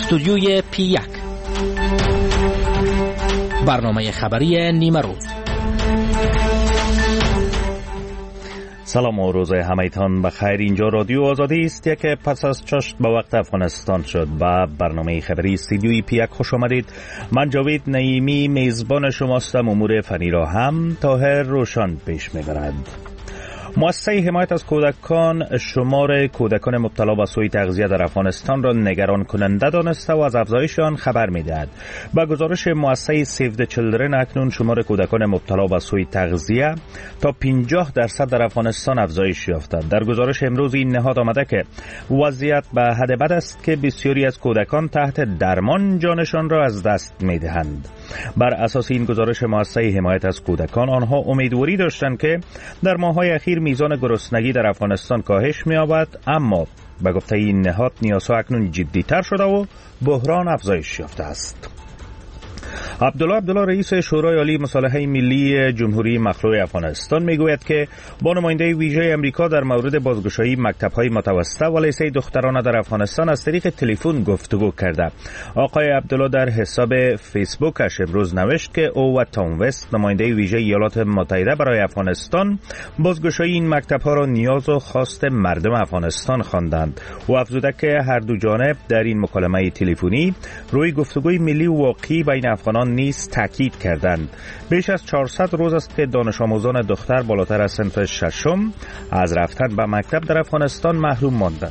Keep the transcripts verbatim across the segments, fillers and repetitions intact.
استودیوی پی یک، برنامه خبری نیمه روز. سلام و روز همه‌تان بخیر. اینجا رادیو آزادی است که پس از چاشت به وقت افغانستان شد. با برنامه خبری استودیوی پی یک خوش آمدید. من جاوید نعیمی میزبان شماستم. امور فنی را هم طاهر روشن پیش میبرد. مؤسسه حمایت از کودکان شمار کودکان مبتلا به سوء تغذیه در افغانستان را نگران کننده دانسته و از افزایش آن خبر می‌دهد. با گزارش مؤسسه سیو د چیلدرن اکنون شمار کودکان مبتلا به سوء تغذیه تا پنجاه درصد در افغانستان افزایش یافته. در گزارش امروز این نهاد آمده که وضعیت به حد بد است که بسیاری از کودکان تحت درمان جانشان را از دست می‌دهند. بر اساس این گزارش مؤسسه حمایت از کودکان، آنها امیدواری داشتند که در ماه‌های اخیر میزان گرسنگی در افغانستان کاهش می‌یابد، اما به گفته این نهاد نیازها اکنون جدی‌تر شده و بحران افزایش یافته است. عبدالله عبدالله رئیس شورای عالی مصالحه ملی جمهوری مخلوع افغانستان میگوید که با نماینده ویژه امریکا در مورد بازگشایی مکتب‌های متوسطه و لیسه دخترانه در افغانستان از طریق تلفن گفتگو کرده. آقای عبدالله در حساب فیسبوکش امروز نوشت که او و تام وست، نماینده ویژه ایالات متحده برای افغانستان، بازگشایی این مکتب‌ها را نیاز و خواست مردم افغانستان خواندند و افزوده که هر دو جانب در این مکالمه تلفنی روی گفتگوی ملی واقعی بین افغانان نیز تاکید کردند. بیش از چهارصد روز است که دانش آموزان دختر بالاتر از صنف ششم از رفتن به مکتب در افغانستان محروم ماندند.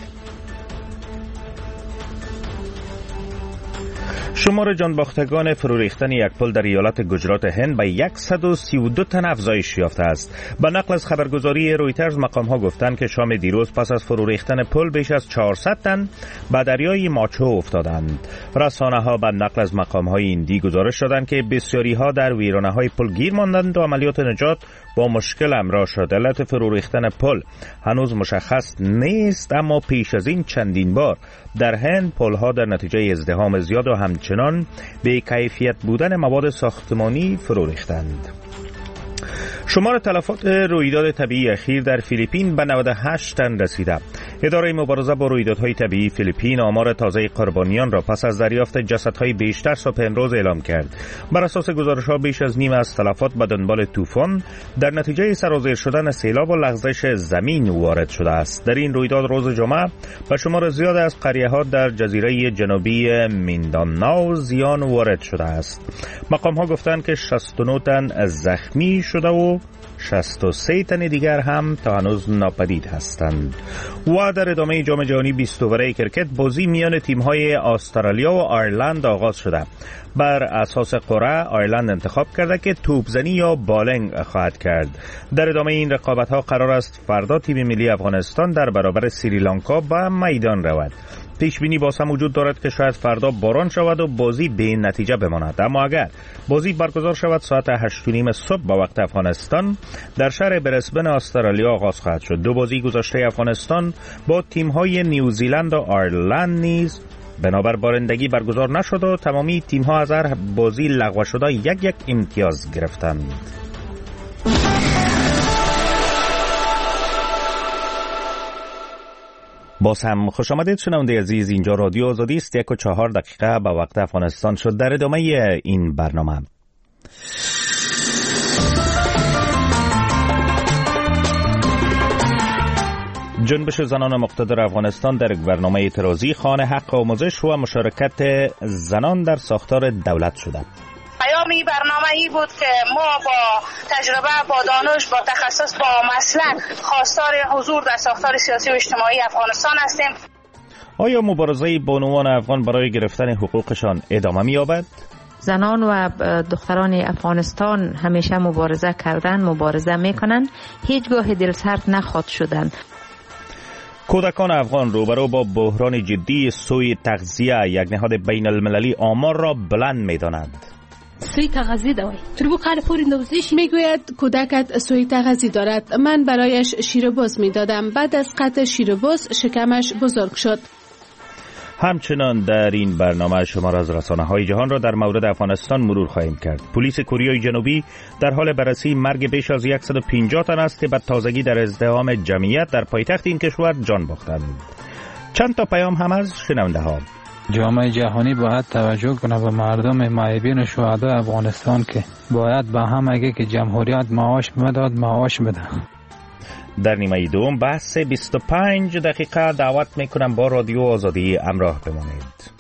شمار جانباختگان فرو ریختن یک پل در ایالت گجرات هند به صد و سی و دو تن افزایش یافته است. به نقل از خبرگزاری رویترز، مقام‌ها گفتند که شام دیروز پس از فرو ریختن پل بیش از چهارصد تن به دریای ماچو افتادند. رسانه‌ها به نقل از مقام‌های هندی گزارش دادند که بسیاری‌ها در ویرانه‌های پل گیر ماندند و عملیات نجات با مشکل همراه شد. علت فرو ریختن پل هنوز مشخص نیست، اما پیش از این چندین بار در هند پل‌ها در نتیجه ازدحام زیاد و همچنان به کیفیت بودن مواد ساختمانی فرو ریختند. شمار تلفات رویداد طبیعی اخیر در فیلیپین به نود و هشت تن رسیده. اداره مبارزه با رویدادهای طبیعی فیلیپین آمار تازه قربانیان را پس از دریافت جسدهای بیشتر صبح امروز اعلام کرد. بر اساس گزارش‌ها بیش از نیم از تلفات به دنبال طوفان در نتیجه سرازیر شدن سیلاب و لغزش زمین وارد شده است. در این رویداد روز جمعه به شمار زیاد از قریه‌ها در جزیره جنوبی مینداناو زیان وارد شده است. مقام‌ها گفتند که شصت و نه تن زخمی شده و شصت و سه تن دیگر هم تا هنوز ناپدید هستند. و در ادامه جام جهانی بیست اوره کرکت، بازی میان تیم‌های استرالیا و آیرلند آغاز شده. بر اساس قرعه آیرلند انتخاب کرده که توپزنی یا بالینگ خواهد کرد. در ادامه این رقابت‌ها قرار است فردا تیم ملی افغانستان در برابر سریلانکا به میدان رود. پیش بینی باز هم وجود دارد که شاید فردا باران شود و بازی به نتیجه بماند، اما اگر بازی برگزار شود ساعت هشت و نیم صبح به وقت افغانستان در شهر برسبن استرالیا آغاز خواهد شد. دو بازی گذشته افغانستان با تیم‌های نیوزیلند و آیرلند نیز بنابر بارندگی برگزار نشد و تمامی تیم‌ها از هر بازی لغو شده یک یک امتیاز گرفتند. باز هم خوش آمدید شنونده عزیز. اینجا رادیو آزادی است. یک و چهار دقیقه به وقت افغانستان شد. در ادامه این برنامه جنبش زنان مقتدر افغانستان در یک برنامه اعتراضی خواهان حق آموزش و مشارکت زنان در ساختار دولت شده. پیام این برنامه ای بود که ما با تجربه، با دانش، با تخصص، با مسلک خواستار حضور در ساختار سیاسی و اجتماعی افغانستان هستیم. آیا مبارزه بانوان افغان برای گرفتن حقوقشان ادامه می‌یابد؟ زنان و دختران افغانستان همیشه مبارزه کردن، مبارزه میکنن، هیچگاه دلسرد نخواد شدن. کودکان افغان روبرو با بحران جدی سوء تغذیه، یک نهاد بین المللی آمار را بلند می‌داند. سوی تغذیه دارد. تربو قال پوری نوزش میگوید کودکت سوی تغذیه دارد. من برایش شیر باز میدادم. بعد از قطع شیر باز شکمش بزرگ شد. همچنان در این برنامه شمار از رسانه‌های جهان را در مورد افغانستان مرور خواهیم کرد. پلیس کره جنوبی در حال بررسی مرگ بیش از صد و پنجاه تن است که به تازگی در ازدحام جمعیت در پایتخت این کشور جان باختند. چند تا پیام هم از شنونده ها. جامعه جهانی باید توجه کنه به مردم معیبین شهدای افغانستان که باید به هم اگه که جمهوریت معاش میداد معاش بده. در نیمه دوم بحث بیست و پنج دقیقه دعوت میکنم با رادیو آزادی همراه بمانید.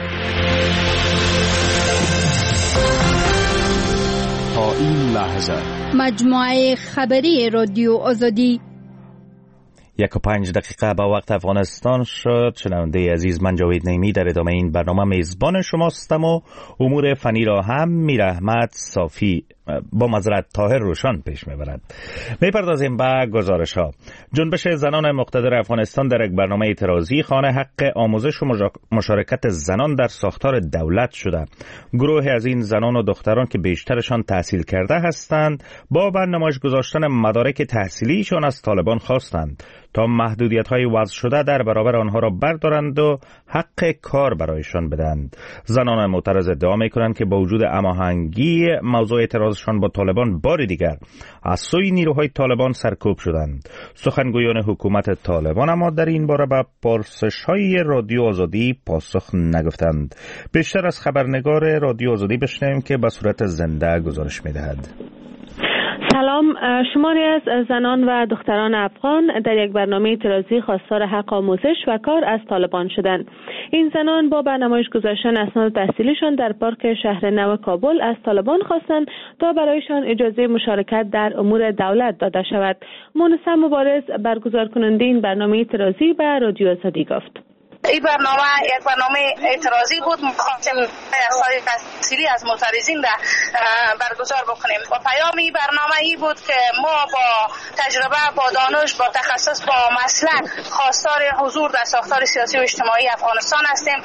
تا این لحظه مجموعه خبری رادیو آزادی یک و پنج دقیقه با وقت افغانستان شد. شنونده عزیز، من جاوید نعیمی در ادامه این برنامه میزبان شماستم و امور فنی را هم میر احمد صافی با معذرت طاهر روشان پیش میبرد. میپردازیم به گزارش ها. جنبش زنان مقتدر افغانستان در یک برنامه اعتراضی خانه حق آموزش و مشارکت زنان در ساختار دولت شده. گروه از این زنان و دختران که بیشترشان تحصیل کرده هستند با برنامه‌اش گذاشتن مدارک تحصیلیشان از طالبان خواستند تا محدودیت‌های وضع شده در برابر آنها را بردارند و حق کار برایشان بدهند. زنان معترض ادعا می‌کنند که با وجود هماهنگی موضوع اعتراضشان با طالبان بار دیگر از سوی نیروهای طالبان سرکوب شدند. سخنگویان حکومت طالبان اما در این باره به پرسش‌های رادیو آزادی پاسخ نگفتند. بیشتر از خبرنگار رادیو آزادی بشنویم که به صورت زنده گزارش می‌دهد. سلام. شماری از زنان و دختران افغان در یک برنامه اعتراضی خواستار حق آموزش و کار از طالبان شدند. این زنان با برنامه‌اش گذاشتن اسناد تحصیلیشان در پارک شهر نو کابل از طالبان خواستند تا برایشان اجازه مشارکت در امور دولت داده شود. مونس مبارز برگزار کننده این برنامه اعتراضی به رادیو آزادی گفت: این برنامه یک برنامه اعتراضی بود. می‌خواستیم اسناد تحصیلی از معترضین را برگزار بکنیم و پیام این برنامه ای بود که ما با تجربه، با دانش، با تخصص، با مسلک خواستار حضور در ساختار سیاسی و اجتماعی افغانستان هستیم.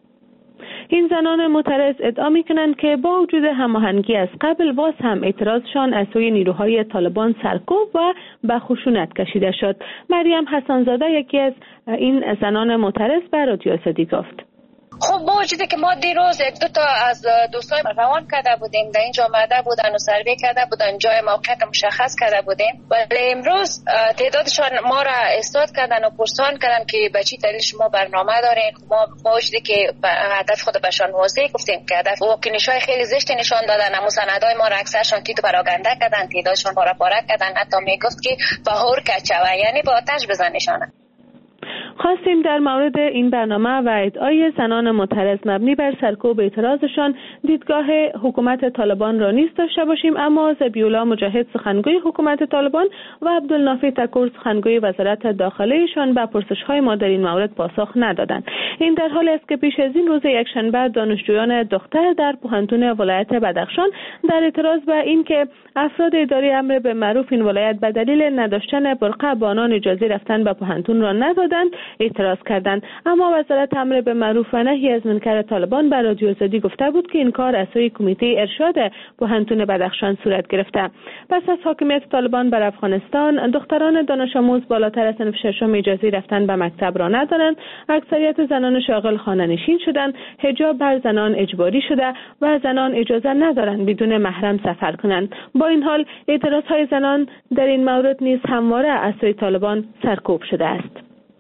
این زنان معترض ادعا می‌کنند که با وجود هماهنگی از قبل باز هم اعتراضشان از سوی نیروهای طالبان سرکوب و به خشونت کشیده شد. مریم حسن‌زاده یکی از این زنان معترض به رادیو آزادی گفت: خب با وجودی که ما دیروز یک دو تا از دوستای روان کرده بودیم، در اینجا آمده بودن و سروی کرده بودن، جای موقعیت مشخص کرده بودیم، ولی امروز تعدادشان ما را استاد کردن و پرسان کردن که به چی دلیل شما برنامه دارین. ما با وجودی که هدف خود بهشان واضح گفتیم که هدف واکنش‌های خیلی زشت نشان دادن، اما سندای ما را اکثرشان تیتو پراگنده کردن، تعدادشان پاره پاره کردن، حتی میگفت که بهور کچوا، یعنی با آتش بزنشان. خواستیم در مورد این برنامه و ادعای زنان معترض مبنی بر سرکوب اعتراضشان دیدگاه حکومت طالبان را نیز داشته باشیم، اما ذبیح‌الله مجاهد سخنگوی حکومت طالبان و عبدالنافع تکور سخنگوی وزارت داخله‌شان به پرسش‌های ما در این مورد پاسخ ندادند. این در حالی است که پیش از این روز یکشنبه دانشجویان دختر در پوهنتون ولایت بدخشان در اعتراض به اینکه افراد اداره امر به معروف این ولایت به دلیل نداشتن برقع به آنان اجازه رفتن به پوهنتون را ندادند اعتراض کردند. اما وزارت امر به معروف و نهی از منکر طالبان بر رادیو آزادی گفته بود که این کار از سوی کمیته ارشاد پوهنتون بدخشان صورت گرفته. پس از حاکمیت طالبان بر افغانستان، دختران دانش آموز بالاتر از صنف ششم اجازه رفتن به مکتب را ندارند. اکثریت زنان شاغل خانه نشین شدند. حجاب بر زنان اجباری شده و زنان اجازه ندارند بدون محرم سفر کنند. با این حال اعتراضهای زنان در این مورد نیز همواره از سوی طالبان سرکوب شده است.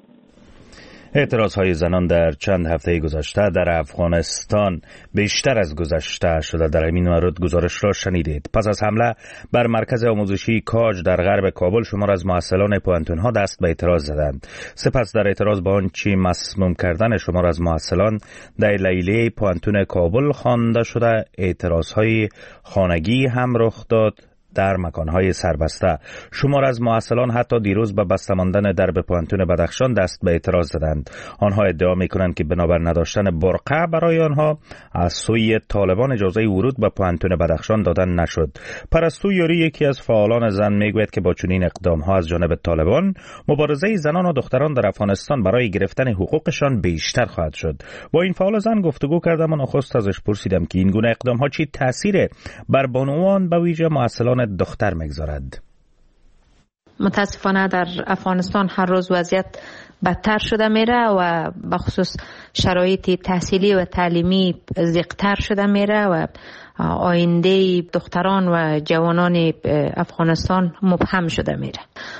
اعتراضهای زنان در چند هفته گذشته در افغانستان بیشتر از گذشته شده. در این مورد گزارش را شنیدید. پس از حمله بر مرکز آموزشی کاج در غرب کابل، شمار از محصلان پوهنتون‌ها دست به اعتراض زدند. سپس در اعتراض به آنچه مسموم کردن شمار از محصلان در لیلیه پوهنتون کابل خوانده شده، اعتراضهای خانگی هم رخ داد در مکانهای سربسته. شمار از محصلان حتی دیروز به بسته ماندن درب پوهنتون بدخشان دست به اعتراض زدند. آنها ادعا می‌کنند که بنابر نداشتن برقع برای آنها از سوی طالبان اجازه ورود به پوهنتون بدخشان دادن نشد. پرستو یوری یکی از فعالان زن میگوید که با چنین اقدام‌ها از جانب طالبان، مبارزه زنان و دختران در افغانستان برای گرفتن حقوقشان بیشتر خواهد شد. با این فعال زن گفتگو کردم و نخست ازش پرسیدم که این گونه اقدام‌ها چی تأثیر بر بانوان به ویژه محصلان دختر میگذارد. متاسفانه در افغانستان هر روز وضعیت بدتر شده میره و بخصوص شرایط تحصیلی و تعلیمی زیقتر شده میره و آینده دختران و جوانان افغانستان مبهم شده میره.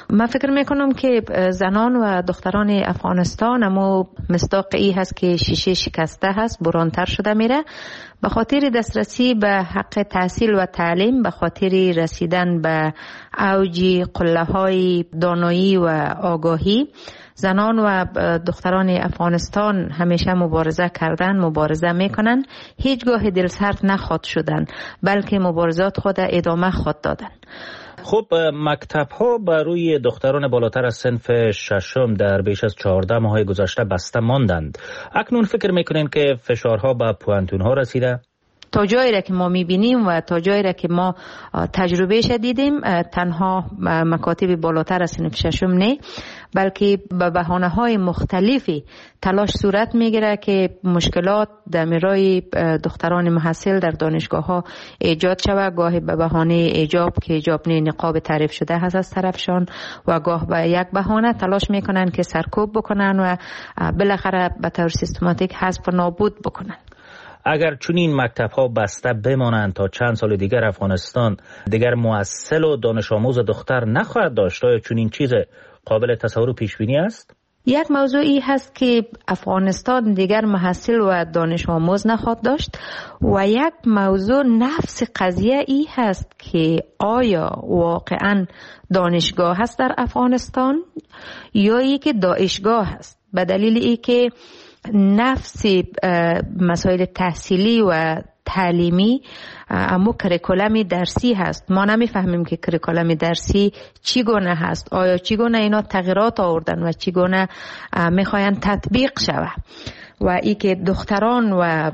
من فکر میکنم که زنان و دختران افغانستان اما مصداق ای هست که شیشه شکسته هست، برانتر شده میره به خاطر دسترسی به حق تحصیل و تعلیم، به خاطر رسیدن به اوج قله های دانایی و آگاهی. زنان و دختران افغانستان همیشه مبارزه کردن، مبارزه میکنن، هیچگاه دلسرد نخواد شدن، بلکه مبارزات خود ادامه خود دادن. خب مکتب ها بر روی دختران بالاتر از صنف ششم در بیش از چهارده ماه گذشته بسته ماندند. اکنون فکر میکنین که فشارها به پوانتون ها رسیده؟ تا جایی را که ما میبینیم و تا جایی را که ما تجربه شدیدیم، تنها مکاتب بالاتر از صنف ششم نه، بلکه به بهانه های مختلفی تلاش صورت میگیره که مشکلات در میرای دختران محصل در دانشگاه ها ایجاد شود. گاهی به بهانه ایجاب که ایجاب نه نقاب تعریف شده هست از طرفشان، و گاه به یک بهانه تلاش میکنن که سرکوب بکنن و بالاخره به طور سیستماتیک حذف و نابود بکنن. اگر چنین مکتب ها بسته بمانند تا چند سال دیگر افغانستان دیگر محصل و دانش آموز دختر نخواهد داشت، آیا چنین چیز قابل تصور و پیش بینی است؟ یک موضوعی هست که افغانستان دیگر محصل و دانش آموز نخواهد داشت، و یک موضوع نفس قضیه ای هست که آیا واقعا دانشگاه هست در افغانستان یا ای که داعشگاه هست، به دلیل ای که نفس مسائل تحصیلی و تعلیمی اما کریکولم درسی هست. ما نمیفهمیم که کریکولم درسی چی گونه هست، آیا چی گونه اینا تغییرات آوردن و چی گونه میخواین تطبیق شود. و ای که دختران و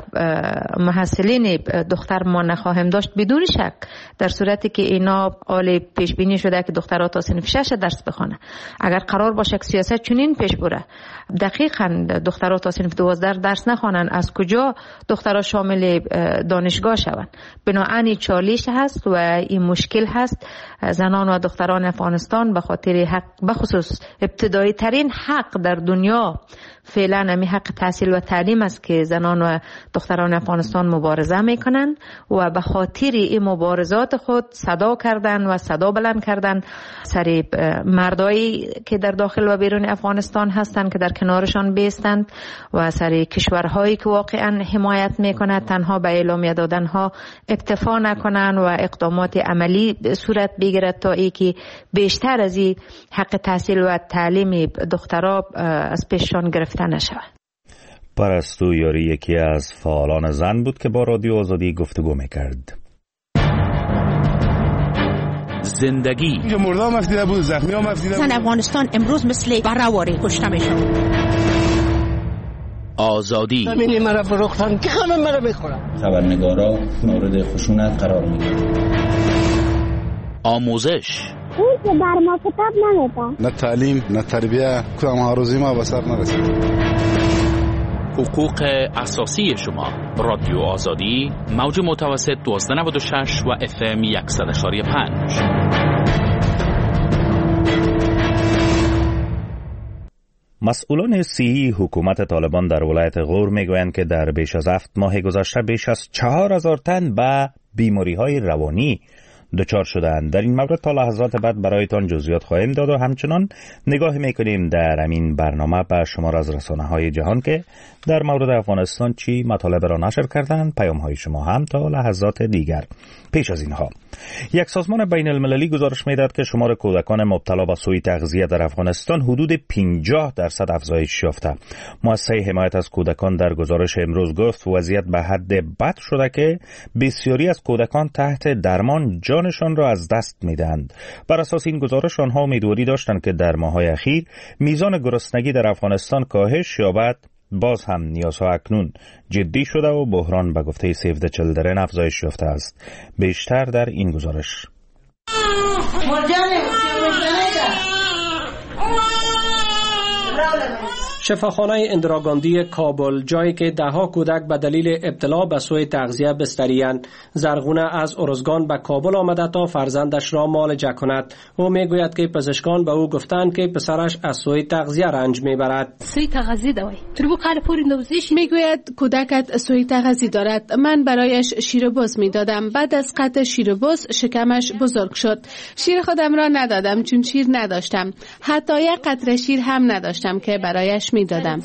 محصلین دختر ما نخواهیم داشت بدون شک، در صورتی که اینا آل پیش بینی شده که دخترها تا صنف شش درس بخونه. اگر قرار باشه که سیاست چنین پیش بره، دقیقاً دخترها تا صنف دوازده درس نخوانن، از کجا دخترها شامل دانشگاه شوند؟ بنابراین چالش هست و این مشکل هست. زنان و دختران افغانستان به خاطر حق، بخصوص ابتدایی ترین حق در دنیا فعلا همی حق تحصیل و تعلیم است که زنان و دختران افغانستان مبارزه میکنن، و به خاطر این مبارزات خود صدا کردن و صدا بلند کردن سر مردایی که در داخل و بیرون افغانستان هستند که در کنارشان بیستند، و سر کشورهایی که واقعا حمایت میکنند تنها به اعلامیه دادن ها اکتفا نکنن و اقدامات عملی صورت بگیرد تا ای که بیشتر از این حق تحصیل و تعلیم دخترها از پیششان گرفته نشود. پرستو یاری یکی از فعالان زن بود که با رادیو آزادی گفتگو میکرد. زندگی اینجا مردا هم افتیده بود، زخمی هم افتیده بود. زن افغانستان امروز مثل برهواری کشته میشن. آزادی همینی مرا فروختن که همه مرا میخورن. خبرنگارا مورد خشونت قرار میگیرن. آموزش اون که بر ما کتاب نمیدن، نه تعلیم نه تربیه، کدام هاروزی ما به سر نرسید. حقوق اساسی شما. رادیو آزادی، موج متوسط دوازده نود و شش و اف ام صد و یک و پنج. مسئولان صحی حکومت طالبان در ولایت غور میگویند که در بیش از هفت ماه گذشته بیش از چهار هزار تن به بیماری‌های روانی دچار شدند. در این مورد تا لحظات بعد برایتان جزئیات خواهیم داد و همچنان نگاه میکنیم در همین برنامه به شمار از رسانه‌های جهان که در مورد افغانستان چی مطالب را نشر کردند. پیام‌های شما هم تا لحظات دیگر. پیش از اینها یک سازمان بین المللی گزارش میداد که شمار کودکان مبتلا به سوء تغذیه در افغانستان حدود پنجاه درصد افزایش یافته. مؤسسه حمایت از کودکان در گزارش امروز گفت وضعیت به حد بد شده که بسیاری از کودکان تحت درمان جانشان را از دست میدهند. بر اساس این گزارش آنها امیدواری داشتند که در ماه‌های اخیر میزان گرسنگی در افغانستان کاهش یابد. باز هم نیازها اکنون جدی شده و بحران به گفته سیو د چیلدرن افزایش یافته است. بیشتر در این گزارش. شفاخانه اندرا گاندی کابل، جایی که دهها کودک به دلیل ابتلا به سوء تغذیه بستری‌اند. زرغونه از ارزگان به کابل آمده تا فرزندش را معالجه کند. او میگوید که پزشکان به او گفتند که پسرش از سوء تغذیه رنج میبرد. سوء تغذیه دوای میگوید کودکت سوء تغذیه دارد. من برایش شیر بز میدادم. بعد از قطع شیر بز شکمش بزرگ شد. شیر خودم را ندادم چون شیر نداشتم. حتی یک قطره شیر هم نداشتم که برایش میدادم.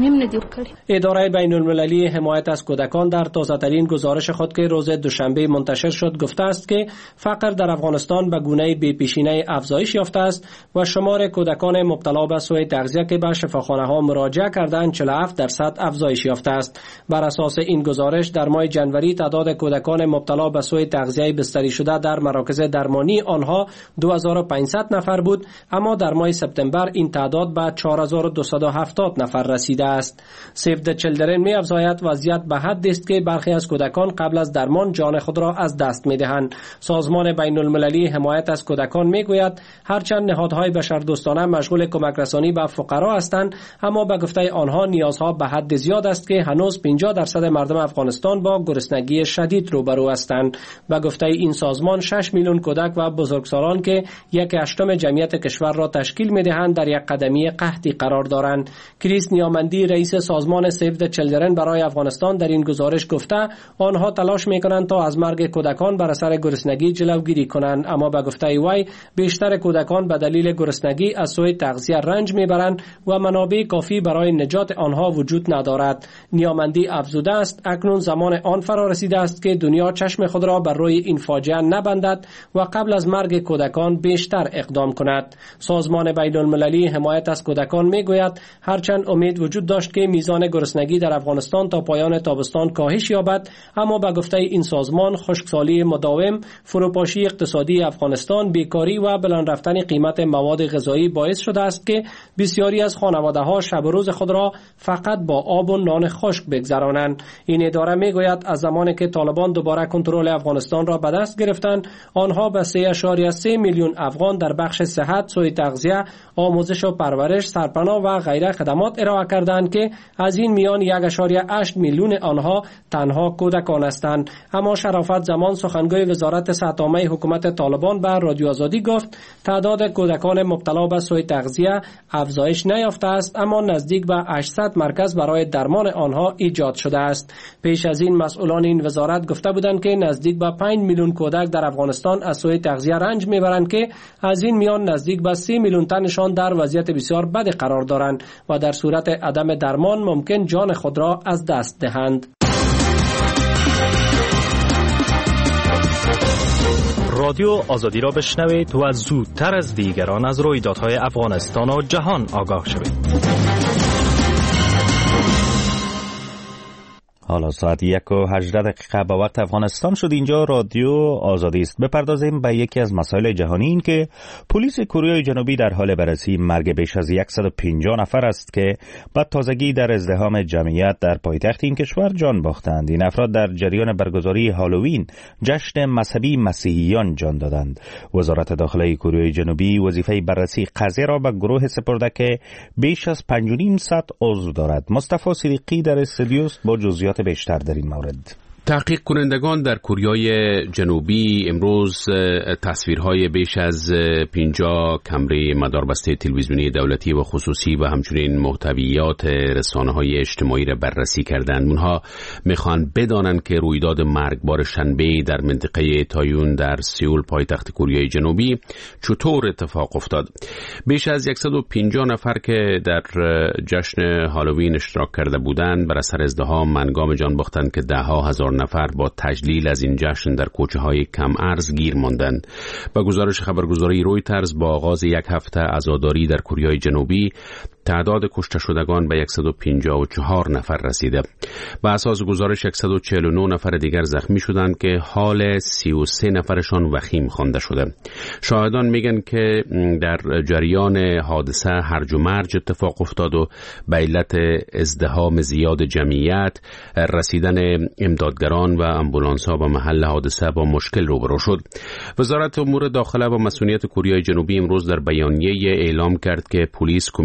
اداره بین المللی حمایت از کودکان در تازه‌ترین گزارش خود که روز دوشنبه منتشر شد گفته است که فقر در افغانستان به گونه بی‌پیشینه افزایش یافته است و شمار کودکان مبتلا به سوء تغذیه که به شفاخانه‌ها مراجعه کردند چهل و هفت درصد افزایش یافته است. بر اساس این گزارش در ماه جنوری تعداد کودکان مبتلا به سوء تغذیه بستری شده در مراکز درمانی آنها دو هزار و پانصد نفر بود، اما در ماه سپتامبر این تعداد به چهار هزار و دویست و هفتاد نفر رسیده است. سیو د چیلدرن می افزاید وضعیت به حدی است که برخی از کودکان قبل از درمان جان خود را از دست می دهند. سازمان بین المللی حمایت از کودکان می گوید هرچند نهادهای بشردوستانه مشغول کمک رسانی به فقرا هستند، اما به گفته آنها نیازها به حد زیاد است که هنوز پنجاه درصد مردم افغانستان با گرسنگی شدید روبرو هستند. به گفته این سازمان شش میلیون کودک و بزرگسالان که یک هشتم جمعیت کشور را تشکیل می دهند در یک قدمی قحطی قرار دارند. کریس نیامندی رئیس سازمان سیو د چیلدرن برای افغانستان در این گزارش گفته آنها تلاش می کنند تا از مرگ کودکان بر اثر گرسنگی جلوگیری کنند، اما به گفته وی بیشتر کودکان به دلیل گرسنگی از سوء تغذیه رنج میبرند و منابع کافی برای نجات آنها وجود ندارد. نیامندی افزوده است اکنون زمان آن فرا رسیده است که دنیا چشم خود را بر روی این فاجعه نبندد و قبل از مرگ کودکان بیشتر اقدام کند. سازمان بین المللی حمایت از کودکان میگوید هرچند امید وجود داشت که میزان گرسنگی در افغانستان تا پایان تابستان کاهش یابد، اما به گفته این سازمان خشکسالی مداوم، فروپاشی اقتصادی افغانستان، بیکاری و بلند رفتن قیمت مواد غذایی باعث شده است که بسیاری از خانواده‌ها شب و روز خود را فقط با آب و نان خشک بگذرانند. این اداره میگوید از زمانی که طالبان دوباره کنترل افغانستان را به دست گرفتند، آنها به سه اشاریه سه میلیون افغان در بخش صحت، سوء تغذیه، آموزش و پرورش، سرپناه و غیره خدمات ارائه کردند که از این میان یک اشاریه هشت میلیون آنها تنها کودکان هستند. اما شرافت زمان سخنگوی وزارت صحت عامه حکومت طالبان به رادیو آزادی گفت تعداد کودکان مبتلا به سوء تغذیه افزایش نیافته است، اما نزدیک به هشتصد مرکز برای درمان آنها ایجاد شده است. پیش از این مسئولان این وزارت گفته بودند که نزدیک به پنج میلیون کودک در افغانستان از سوء تغذیه رنج میبرند که از این میان نزدیک به سه میلیون تنشان در وضعیت بسیار بد قرار دارند و در صورت عدم درمان ممکن جان خود را از دست دهند. رادیو آزادی را بشنوید و زودتر از دیگران از رویدادهای افغانستان و جهان آگاه شوید. حالا ساعت یک و هجده دقیقه به وقت افغانستان شد. اینجا رادیو آزادی است. بپردازیم به یکی از مسائل جهانی، این که پلیس کره جنوبی در حال بررسی مرگ بیش از صد و پنجاه نفر است که بعد تازگی در ازدحام جمعیت در پایتخت این کشور جان باختند. این افراد در جریان برگزاری هالووین، جشن مذهبی مسیحیان، جان دادند. وزارت داخله کره جنوبی وظیفه بررسی قضیه را به گروه سپرده که بیش از پنج و نیم صد عضو دارد. مصطفی صدیقی در استودیو با جزئیات بیشتر در این مورد. تحقیق کنندگان در کره جنوبی امروز تصویرهای بیش از پنجاه کمره مداربسته تلویزیونی دولتی و خصوصی و همچنین محتویات رسانه‌های اجتماعی را بررسی کردند. اونها میخوان بدانند که رویداد مرگبار شنبه در منطقه تایون در سئول پایتخت کره جنوبی چطور اتفاق افتاد. بیش از صد و پنجاه نفر که در جشن هالووین اشتراک کرده بودند بر اثر ازدحام منگام جان باختند که ده ها هزار نفر با تجلیل از این جشن در کوچه های کم ارز گیر ماندند. با گزارش خبرگزاری رویترز با آغاز یک هفته عزاداری در کره جنوبی تعداد کشته شدگان به صد و پنجاه و چهار نفر رسیده. بر اساس گزارش صد و چهل و نه نفر دیگر زخمی شدند که حال سی و سه نفرشان وخیم خوانده شده. شاهدان میگن که در جریان حادثه هرج و مرج اتفاق افتاد و به علت ازدحام زیاد جمعیت رسیدن امدادگران و امبولانس‌ها به محل حادثه با مشکل روبرو شد. وزارت امور داخله و مسئولیت کره جنوبی امروز در بیانیه اعلام کرد که پلیس کمیته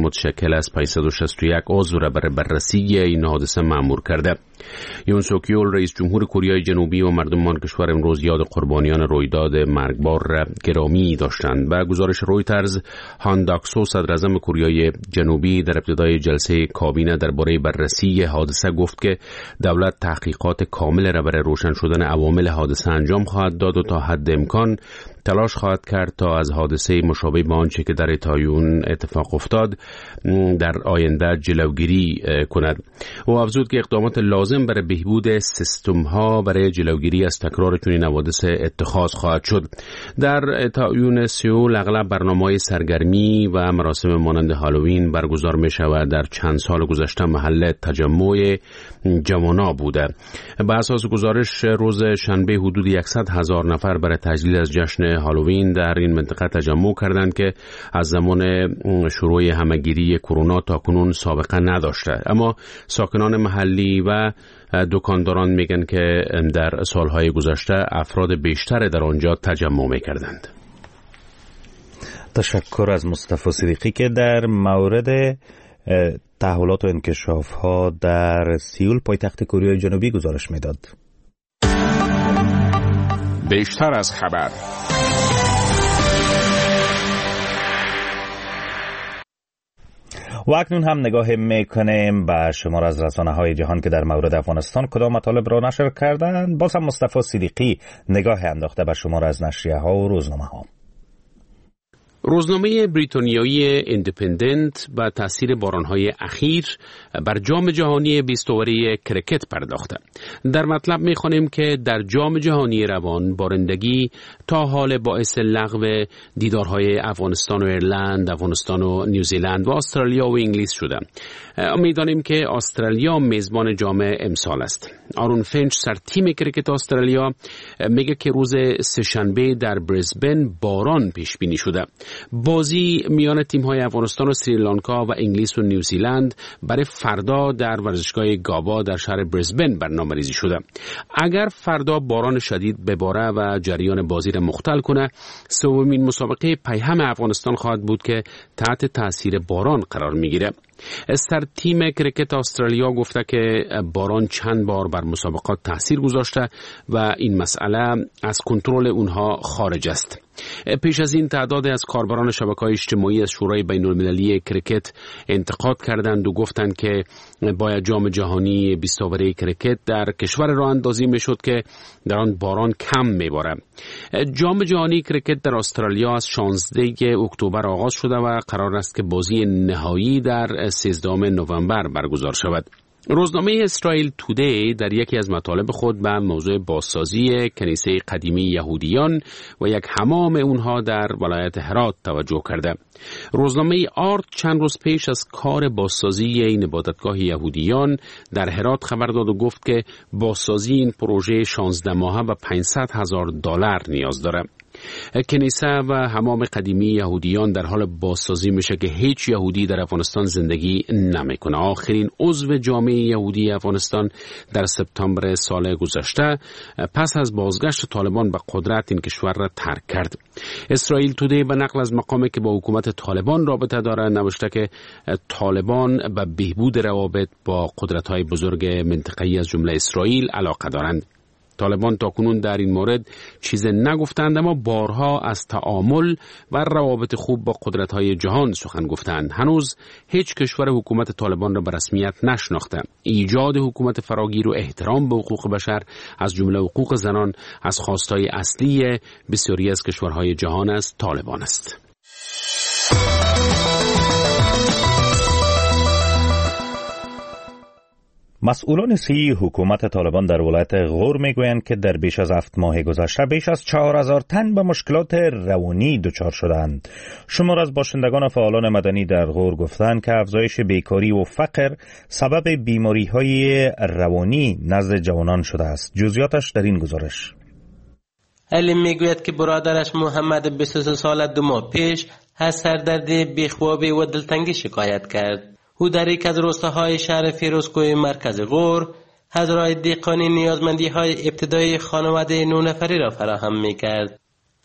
متشکل از پانصد و شصت و یک عضو را برای بررسی این حادثه مأمور کرده. یون سوک یول رئیس جمهور کره جنوبی و مردم آن کشور امروز یاد قربانیان رویداد مرگبار را گرامی داشتند. و گزارش رویترز، هان داکسو صدر اعظم کره جنوبی در ابتدای جلسه کابینه درباره بررسی حادثه گفت که دولت تحقیقات کامل را برای روشن شدن عوامل حادثه انجام خواهد داد و تا حد امکان تلاش خواهد کرد تا از حادثه مشابه با آنچه که در تایون اتفاق افتاد در آینده جلوگیری کند. و افزود که اقدامات لازم برای بهبود سیستم ها برای جلوگیری از تکرار چنین حوادث اتخاذ خواهد شد. در تایون سئول اغلب برنامه‌های سرگرمی و مراسم مانند هالووین برگزار می شود. در چند سال گذشته محل تجمع جوانان بوده. به اساس گزارش روز شنبه حدود صد هزار نفر برای تجلیل از جشن هالووین در این منطقه تجمع کردند که از زمان شروع همهگیری کرونا تا کنون سابقه نداشته. اما ساکنان محلی و دکانداران میگن که در سالهای گذشته افراد بیشتر در آنجا تجمع میکردند. تشکر از مصطفی صدیقی که در مورد تحولات و انکشاف ها در سئول پایتخت کره جنوبی گزارش میداد. بیشتر از خبر. و اکنون هم نگاه میکنیم به شمار از رسانه های جهان که در مورد افغانستان کدام مطالب را نشر کردند. باز هم مصطفی صدیقی نگاه انداخته به شمار از نشریه ها و روزنامه ها. روزنامه بریتانیایی ایندیپندنت با تاثیر بارانهای اخیر بر جام جهانی بیست اووری کرکت پرداخته. در مطلب می‌خوانیم که در جام جهانی روان بارندگی تا حال باعث لغو دیدارهای افغانستان و ایرلند، افغانستان و نیوزیلند و استرالیا و انگلیس شده. امیدواریم که استرالیا میزبان جام امسال است. آرون فینچ سر تیم کرکت استرالیا میگه که روز سه‌شنبه در بریسبن باران پیش بینی شده. بازی میان تیم‌های افغانستان و سریلانکا و انگلیس و نیوزیلند برای فردا در ورزشگاه گابا در شهر بریسبن برنامه‌ریزی شده. اگر فردا باران شدید بباره و جریان بازی را مختل کنه، سومین مسابقه پیهم افغانستان خواهد بود که تحت تاثیر باران قرار میگیره. سر تیم کرکت استرالیا گفته که باران چند بار بر مسابقات تاثیر گذاشته و این مسئله از کنترل اونها خارج است. پیش از این تعداد از کاربران شبکه‌های اجتماعی از شورای بین‌المللی کرکت انتقاد کردند و گفتند که باید جام جهانی بیست اووری کرکت در کشور راه اندازی میشد که در آن باران کم میباره. جام جهانی کرکت در استرالیا از شانزده اکتبر آغاز شده و قرار است که بازی نهایی در سیزدهم نوامبر برگزار شود. روزنامه اسرائیل تودی در یکی از مطالب خود به موضوع بازسازی کنیسه قدیمی یهودیان و یک حمام اونها در ولایت هرات توجه کرده. روزنامه آرت چند روز پیش از کار بازسازی این عبادتگاه یهودیان در هرات خبر داد و گفت که بازسازی این پروژه شانزده ماهه و پانصد هزار دلار نیاز داره. کنیسه و حمام قدیمی یهودیان در حال بازسازی میشه که هیچ یهودی در افغانستان زندگی نمیکنه. آخرین عضو جامعه یهودی افغانستان در سپتامبر سال گذشته پس از بازگشت طالبان به قدرت این کشور را ترک کرد. اسرائیل تودی به نقل از مقامی که با حکومت طالبان رابطه داره نوشته که طالبان به بهبود روابط با قدرت‌های بزرگ منطقه‌ای از جمله اسرائیل علاقه دارند. طالبان تاکنون در این مورد چیز نگفتند، اما بارها از تعامل و روابط خوب با قدرت‌های جهان سخن گفتند. هنوز هیچ کشور حکومت طالبان را به رسمیت نشناخته. ایجاد حکومت فراگیر و احترام به حقوق بشر از جمله حقوق زنان از خواستهای اصلی بسیاری از کشورهای جهان است. طالبان است. مسئولان صحی حکومت طالبان در ولایت غور میگویند که در بیش از هفت ماه گذشته بیش از چهار هزار تن به مشکلات روانی دچار شدند. شمار از باشندگان و فعالان مدنی در غور گفتند که افزایش بیکاری و فقر سبب بیماری‌های روانی نزد جوانان شده است. جزئیاتش در این گزارش. علیم میگوید که برادرش محمد بیست و سه ساله دو ماه پیش از سردردی بیخوابی و دلتنگی شکایت کرد. او در یک از روستاهای شهر فیروزکوه مرکز غور حضرات دیقانی نیازمندی های ابتدایی خانواده نه نفری را فراهم می کرد.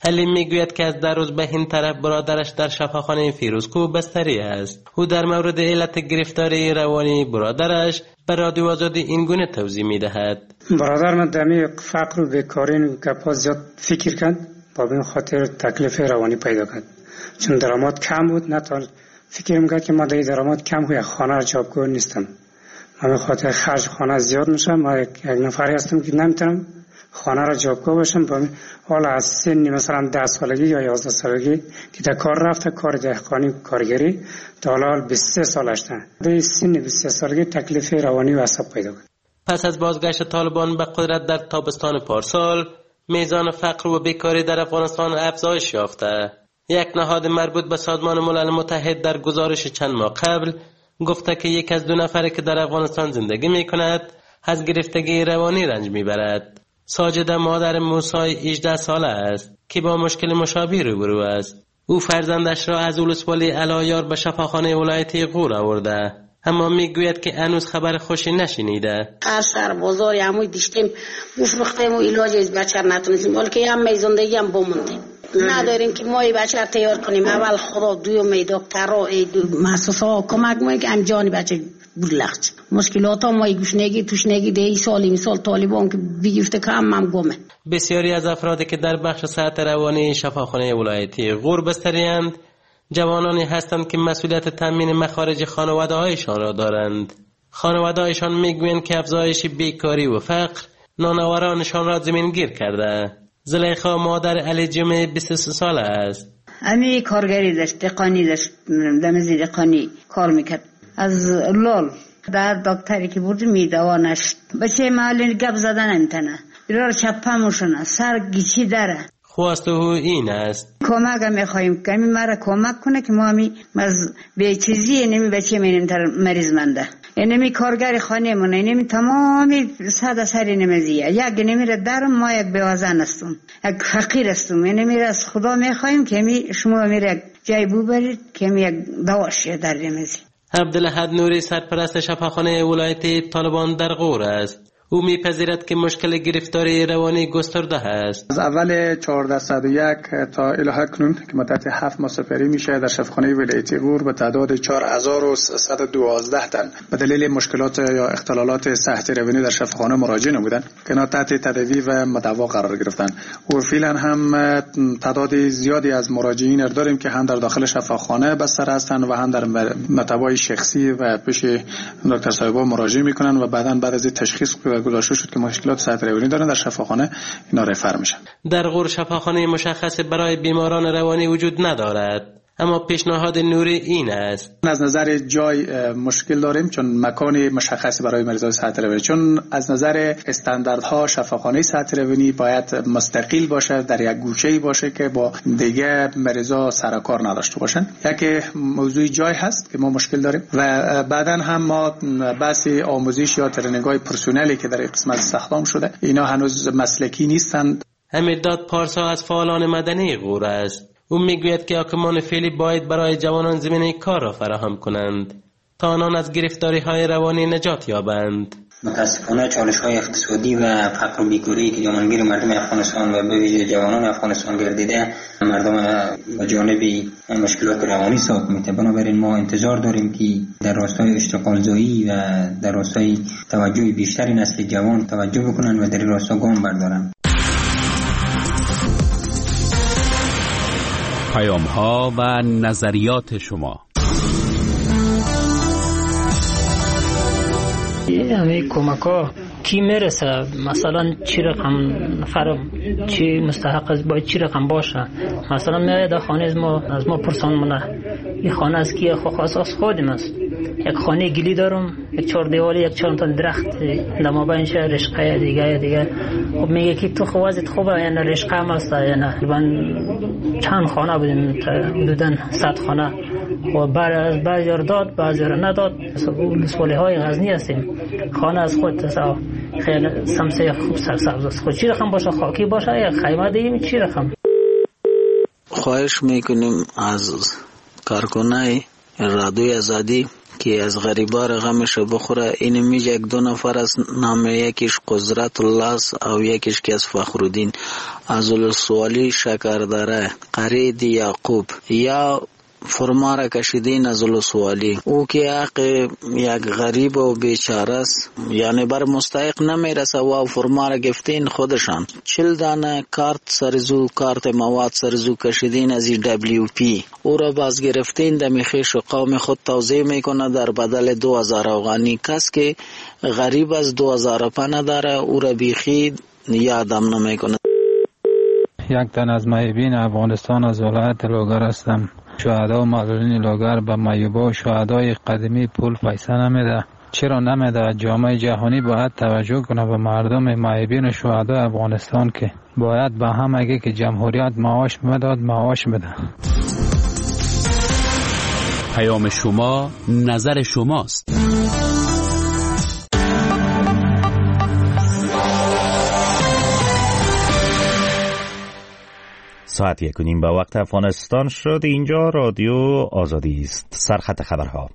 حلیم میگوید که از در روز به این طرف برادرش در شفاخانه فیروزکوه بستری است. او در مورد علت گرفتاری روانی برادرش به رادیو آزادی این گونه توضیح میدهد. برادر من دمی فقر و بیکاری و گپا زیاد فکر کرد، با این خاطر تکلیف روانی پیدا کرد. چون درآمد کم بود، نه تا فکر میکرد که ما در درآمد کم و یک خانه را جابگو نیستم. من به خاطر خرج خانه زیاد میشم. ما یک نفری هستم که نمیتونم خانه را جابگو باشم. حالا از سن مثلا ده سالگی یا یازده سالگی که در کار رفته، کار دهقانی کارگری، تا حالا بیست و سه سالش ده. در سن بیست و سه سالگی تکلیف روانی و عصب پیدا کرد. پس از بازگشت طالبان به قدرت در تابستان پارسال، میزان فقر و بیکاری در افغانستان افزایش یافته. یک نهاد مربوط به سازمان ملل متحد در گزارش چند ماه قبل گفته که یک از دو نفری که در افغانستان زندگی می کند از گرفتگی روانی رنج می برد. ساجده مادر موسی هجده ساله است که با مشکل مشابه روبرو است. او فرزندش را از ولسوالی علایار به شفاخانه ولایتی غور آورده، اما میگوید که هنوز خبر خوشی نشنیده. هر سر بازار هموی دیشتیم بفروختیم و علاج از بچه نتونستیم، ولی که هم زندگی هم بموندیم. نداریم که ما ای بچه را تیار کنیم. اول خدا، دوم ای دکتر ها، ای مؤسسه ها کمک میکنه که انجام بچه بلخت. مشکلات ها ما ای گوشنگی توشنگی ده سالی مثال طالبان که بیگفته که هم هم گمه. بسیاری از افرادی که در بخش صحت روانی شفاخانه ولایتی غور بستری‌اند جوانانی هستند که مسئولیت تامین مخارج خانواده هایشان را دارند. خانواده هایشان میگویند که افزایش بیکاری و فقر نانوارانشان را زمینگیر کرده. زلیخا مادر علی جمعه بیست و سه ساله است. امی کارگری داشت، دقانی داشت، دمزی دقانی کار میکرد. از لال در دکتری که بود میدوانش بچه محلی گپ زدن انتنه برار چپه موشنه سر گیچی داره. خواست او این است کمک هم میخواییم که امی مرا کمک کنه که ما همی از به چیزی نمی بچه مینیم تر مریض منده. اینمی کارگر خانه مونه، اینمی تمامی صد سری نمیزیه. یک نمیره درم، ما یک بیوازن هستم، یک فقیر هستم. اینمی را از خدا میخواییم که امی شما میره یک جای بو برید که امی یک دواشیه در نمیزی. عبدالحد نوری سرپرست شفاخانه ولایتی طالبان در غور است. او میپذیرد که مشکل گرفتاری روانی گسترده است. از اول چهارصد و یک تا الی اکنون که مدت هفت ماه سپری میشه در شفاخانه ولایتی غور به تعداد چهار هزار و سیصد و دوازده تن به دلیل مشکلات یا اختلالات صحت روانی در شفاخانه مراجعه نمودند که اینا تحت تداوی و مداوا قرار گرفتن. و فعلا هم تعداد زیادی از مراجعین داریم که هم در داخل شفاخانه بستر هستند و هم در مطبای شخصی و پیش دکتر صاحبا مراجعه میکنن و بعداً بعد از تشخیص گذاشته شد که مشکلات صحت روانی دارن در شفاخانه اینا رفر میشن. در غور شفاخانه مشخص برای بیماران روانی وجود ندارد، اما پیشنهاد نوری این است. از نظر جای مشکل داریم چون مکان مشخصی برای مریضان صحت روانی، چون از نظر استانداردها شفاخانه صحت روانی باید مستقل باشه، در یک گوشه‌ای باشه که با دیگه مریضا سر کار نداشته باشن. یک موضوع جای هست که ما مشکل داریم و بعداً هم ما بحث آموزش یا ترنینگ‌های پرسنلی که در این قسمت استخدام شده اینا هنوز مسلکی نیستند. حمیدداد پارسا از فعالان مدنی غور است. او میگوید که حاکمان فعلی باید برای جوانان زمینه کار را فراهم کنند تا آنان از گرفتاری های روانی نجات یابند. متاسفانه چالش های اقتصادی و فقر و بیکاری که جامانگیر مردم افغانستان و به ویژه جوانان افغانستان گردیده مردم به جانب مشکلات روانی ساخت میته. بنابراین ما انتظار داریم که در راستای اشتغال زایی و در راستای توجه بیشتری نسل جوان توجه بکنند و در این راستا گام بردارند. پیام ها و نظریات شما. همه کمک ها کی میرسه؟ مثلا چی رقم نفر چی مستحق است، باید چی رقم باشه؟ مثلا میاد خانه از ما از ما پرسان مونه این خانه از کی؟ خو خاص از خودم است. یک خانه گلی دارم، یک چهار دیواری، یک چهار تا درخت لما بین شه رشقه دیگه دیگه. خب میگه که تو خوازت خوبه یا نه رشقه هم است یا نه. من چند خانه بودیم حدوداً صد خانه و بعضی بعضی را داد بعضی را نداد. مسئله های غزنی هستیم. خانه از خود تصاو خیلی سمسه خوب سرسبز است. خود چی رقم باشه؟ خاکی باشه یا خیمه دیگه چی رقم؟ خواهش میکنیم از کارکنای رادیوی آزادی که از غریبا غمش بخوره. این میگه یک دو نفر از نام یکیش قدرت الله است و یکیش که از فخرالدین از السوالی شکردره قرید یعقوب یا فرما را کشیدین از السوالی. او که حق یک غریب و بیچاره است، یعنی بر مستحق نمیرسه و فرما را گفتین خودشان. چل دانه کارت سرزو کارت مواد سرزو کشیدین از دبلیو پی. او را باز گرفتین دمیخیش و قوم خود توضیح میکنه در بدل دو هزار افغانی. کس که غریب از دو هزار پا نداره او را بیخی یادم نمیکنه. یک تن از محبین افغانستان از ولایت لوگر هستم. شهدا و معلولین لوگر به میوبا و شهدای قدیمی پول پیسه نمیده. چرا نمیده؟ جامعه جهانی باید توجه کنه به مردم محبین و شهدای افغانستان که باید به هم اگه که جمهوریت معاش میداد معاش بده. پیام شما نظر شماست. ساعت یک و نیم به وقت افغانستان شد. اینجا رادیو آزادی است. سرخط خبرها.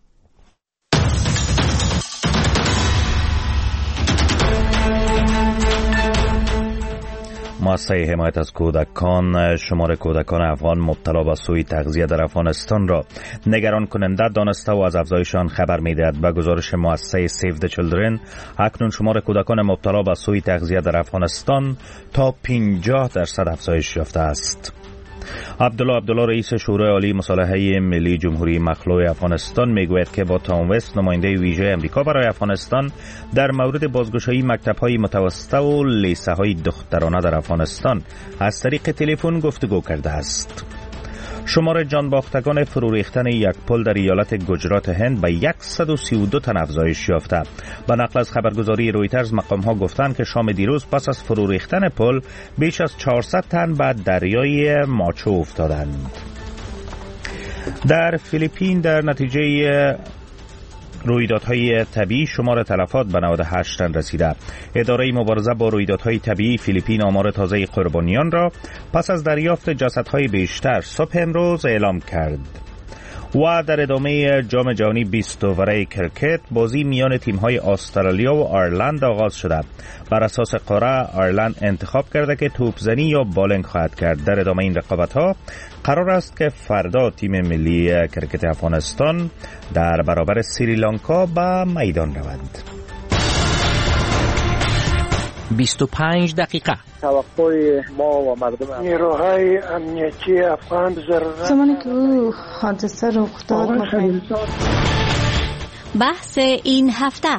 مؤسسه حمایت از کودکان شمار کودکان افغان مبتلا به سوء تغذیه در افغانستان را نگران کننده دانسته و از افزایش آن خبر می‌دهد. به گزارش مؤسسه سیو د چیلدرن اکنون شمار کودکان مبتلا به سوء تغذیه در افغانستان تا پنجاه درصد افزایش یافته است. عبدالله عبدالله رئیس شورای عالی مصالحه ملی جمهوری مخلوع افغانستان میگوید که با تام وست نماینده ویژه امریکا برای افغانستان در مورد بازگشایی مکتب‌های متوسطه و لیسه‌های دخترانه در افغانستان از طریق تلفن گفتگو کرده است. شمار جانباختگان فرو ریختن یک پل در ایالت گجرات هند به صد و سی و دو تن افزایش یافته. به نقل از خبرگزاری رویترز مقام‌ها گفتند که شام دیروز پس از فرو ریختن پل بیش از چهارصد تن به دریای ماچو افتادند. در فیلیپین در نتیجه رویدادهای طبیعی شمار تلفات به نود و هشت تن رسیده. اداره مبارزه با رویدادهای طبیعی فیلیپین آمار تازه قربانیان را پس از دریافت جسدهای بیشتر صبح امروز اعلام کرد. و در ادامه جام جهانی بیست اووره کرکت بازی میان تیم‌های استرالیا و آیرلند آغاز شده. بر اساس قرعه آیرلند انتخاب کرده که توپزنی یا بالینگ خواهد کرد. در ادامه این رقابت‌ها قرار است که فردا تیم ملی کرکت افغانستان در برابر سریلانکا به میدان رود. بیست و پنج دقیقه. توقع ما و مردم نیروهای امنیتی افغان ضرورت زمانی که او حادثه رخ داد. بحث این هفته.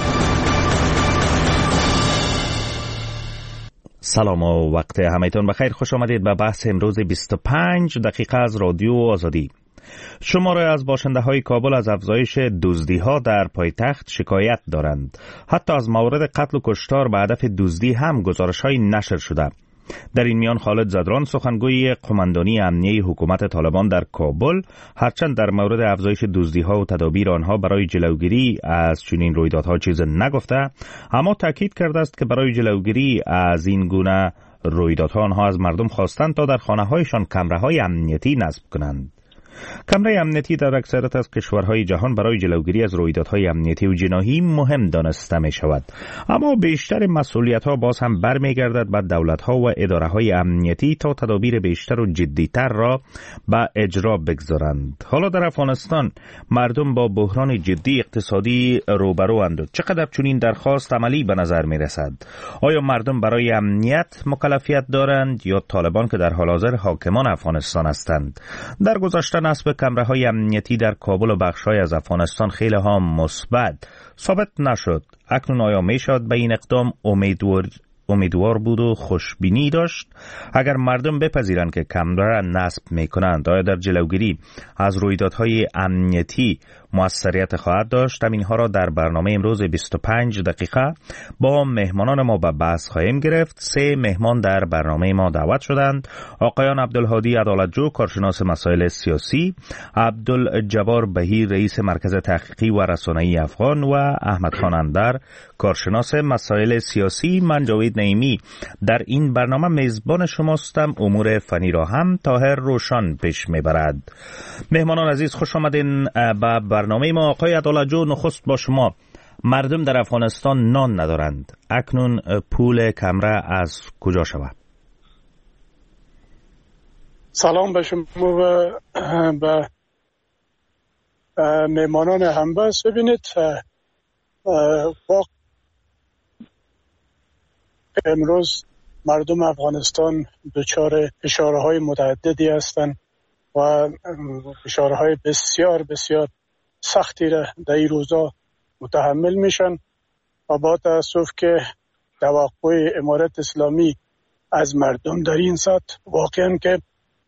سلام و وقت همه‌تون بخیر. خوش آمدید به بحث امروز بیست و پنج دقیقه از رادیو آزادی. شماره از باشنده‌های کابل از افزایش دزدی‌ها در پایتخت شکایت دارند. حتی از موارد قتل و کشتار به هدف دزدی هم گزارش‌های نشر شده. در این میان خالد زدران سخنگوی قماندانی امنیه حکومت طالبان در کابل هرچند در مورد افزایش دزدی‌ها و تدابیر آنها برای جلوگیری از چنین رویدادها چیز نگفته، اما تاکید کرده است که برای جلوگیری از این گونه رویدادها آنها از مردم خواستند تا در خانه‌هایشان کامراهای امنیتی نصب کنند. کامرای امنیتی در اکثریت از کشورهای جهان برای جلوگیری از رویدادهای امنیتی و جناحی مهم دانسته می شود، اما بیشتر مسئولیت‌ها باز هم برمیگردد به دولت‌ها و اداره‌های امنیتی تا تدابیر بیشتر و جدی‌تر را به اجرا بگذارند. حالا در افغانستان مردم با بحران جدی اقتصادی روبروند. چقدر چنین درخواست عملی به نظر می رسد؟ آیا مردم برای امنیت مکلفیت دارند یا طالبان که در حال حاضر حاکمان افغانستان هستند؟ در گذشته نصب کامراهای امنیتی در کابل و بخش‌های از افغانستان خیلی ها مثبت ثابت نشد. اکنون آیا میشد به این اقدام امیدوار امیدوار بود و خوشبینی داشت؟ اگر مردم بپذیرند که کامرا نصب میکنند، آیا در جلوگیری از رویدادهای امنیتی موثریت خواهد داشت؟ اینها را در برنامه امروز بیست و پنج دقیقه با مهمانان ما به بحث خواهیم گرفت. سه مهمان در برنامه ما دعوت شدند: آقایان عبدالهادی عدالتجو، کارشناس مسائل سیاسی، عبدالجبار بهیر، رئیس مرکز تحقیقی و رسانه‌ای افغان، و احمد خان اندر، کارشناس مسائل سیاسی. من جاوید نعیمی در این برنامه میزبان شماستم. امور فنی را هم طاهر روشن پیش میبرد. مهمانان عزیز خوش آمدین به برنامه ما. آقای عدالتجو، نخست با شما. مردم در افغانستان نان ندارند. اکنون پول کمره از کجا شود؟ سلام به شما و به میمانان همبست. ببینید امروز مردم افغانستان دچار فشارهای متعددی هستند و فشارهای بسیار بسیار سختی را در این روزا متحمل میشن و با تاسف که توقع امارت اسلامی از مردم در این سطح واقعا که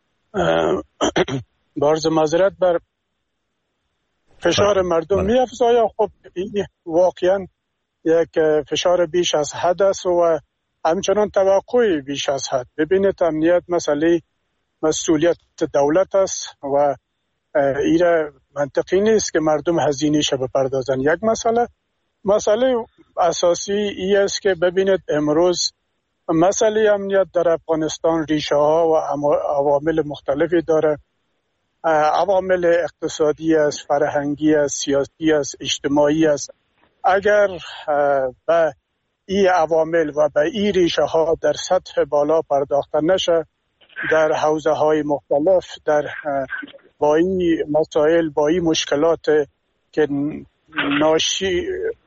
بارز معذرت بر فشار مردم می افزاید. خب این واقعا یک فشار بیش از حد است و همچنان توقع بیش از حد. ببینید امنیت مسئله مسئولیت دولت است و این منطقی نیست که مردم هزینه شه بپردازن. یک مسئله مسئله اساسی ای است که ببینید امروز مسئله امنیت در افغانستان ریشه ها و عوامل مختلفی داره. عوامل اقتصادی است، فرهنگی است، سیاسی است، اجتماعی است. اگر به این عوامل و به این ریشه ها در سطح بالا پرداخته نشه، در حوزه های مختلف، در با این مسائل، با این مشکلات که ناشی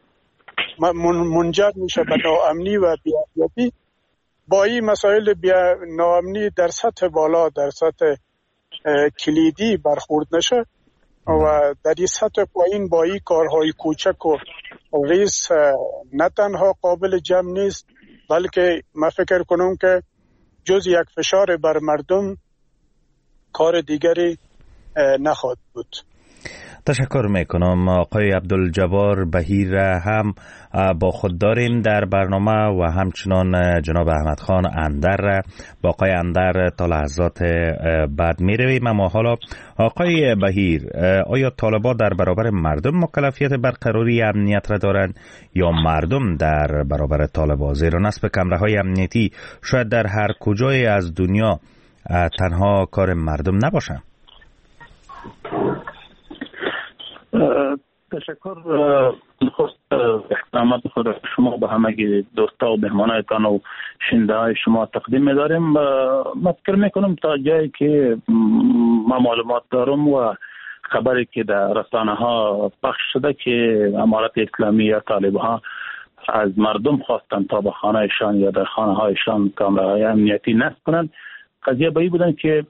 منجر میشه به ناامنی و بی‌امنیتی، با این مسائل بیا ناامنی در سطح بالا، در سطح کلیدی برخورد نشه و در این سطح پایین با این کارهای کوچک و ریز نه تنها قابل جمع نیست، بلکه من فکر کنم که جز یک فشار بر مردم کار دیگری نخواهد بود. تشکر میکنم. آقای عبدالجبار بهیر هم با خود داریم در برنامه و همچنان جناب احمد خان اندر. با آقای اندر تا لحظات بعد میرویم. اما حالا آقای بهیر، آیا طالبان در برابر مردم مکلفیت برقراری امنیت را دارند یا مردم در برابر طالبان؟ زیرا نصب کمره‌های امنیتی شاید در هر کجای از دنیا تنها کار مردم نباشه. تشکر. خست احترامات خود شما به همه دوستا و مهمانایتان و شنده های شما تقدیم می‌داریم. من فکر میکنم تا جایی که ما معلومات دارم و خبری که در رسانه ها پخش شده که امارت اسلامی یا طالبان از مردم خواستن تا به خانه‌شان یا در خانه هایشان کامراهای امنیتی نصب کنند. قضیه به این بودن که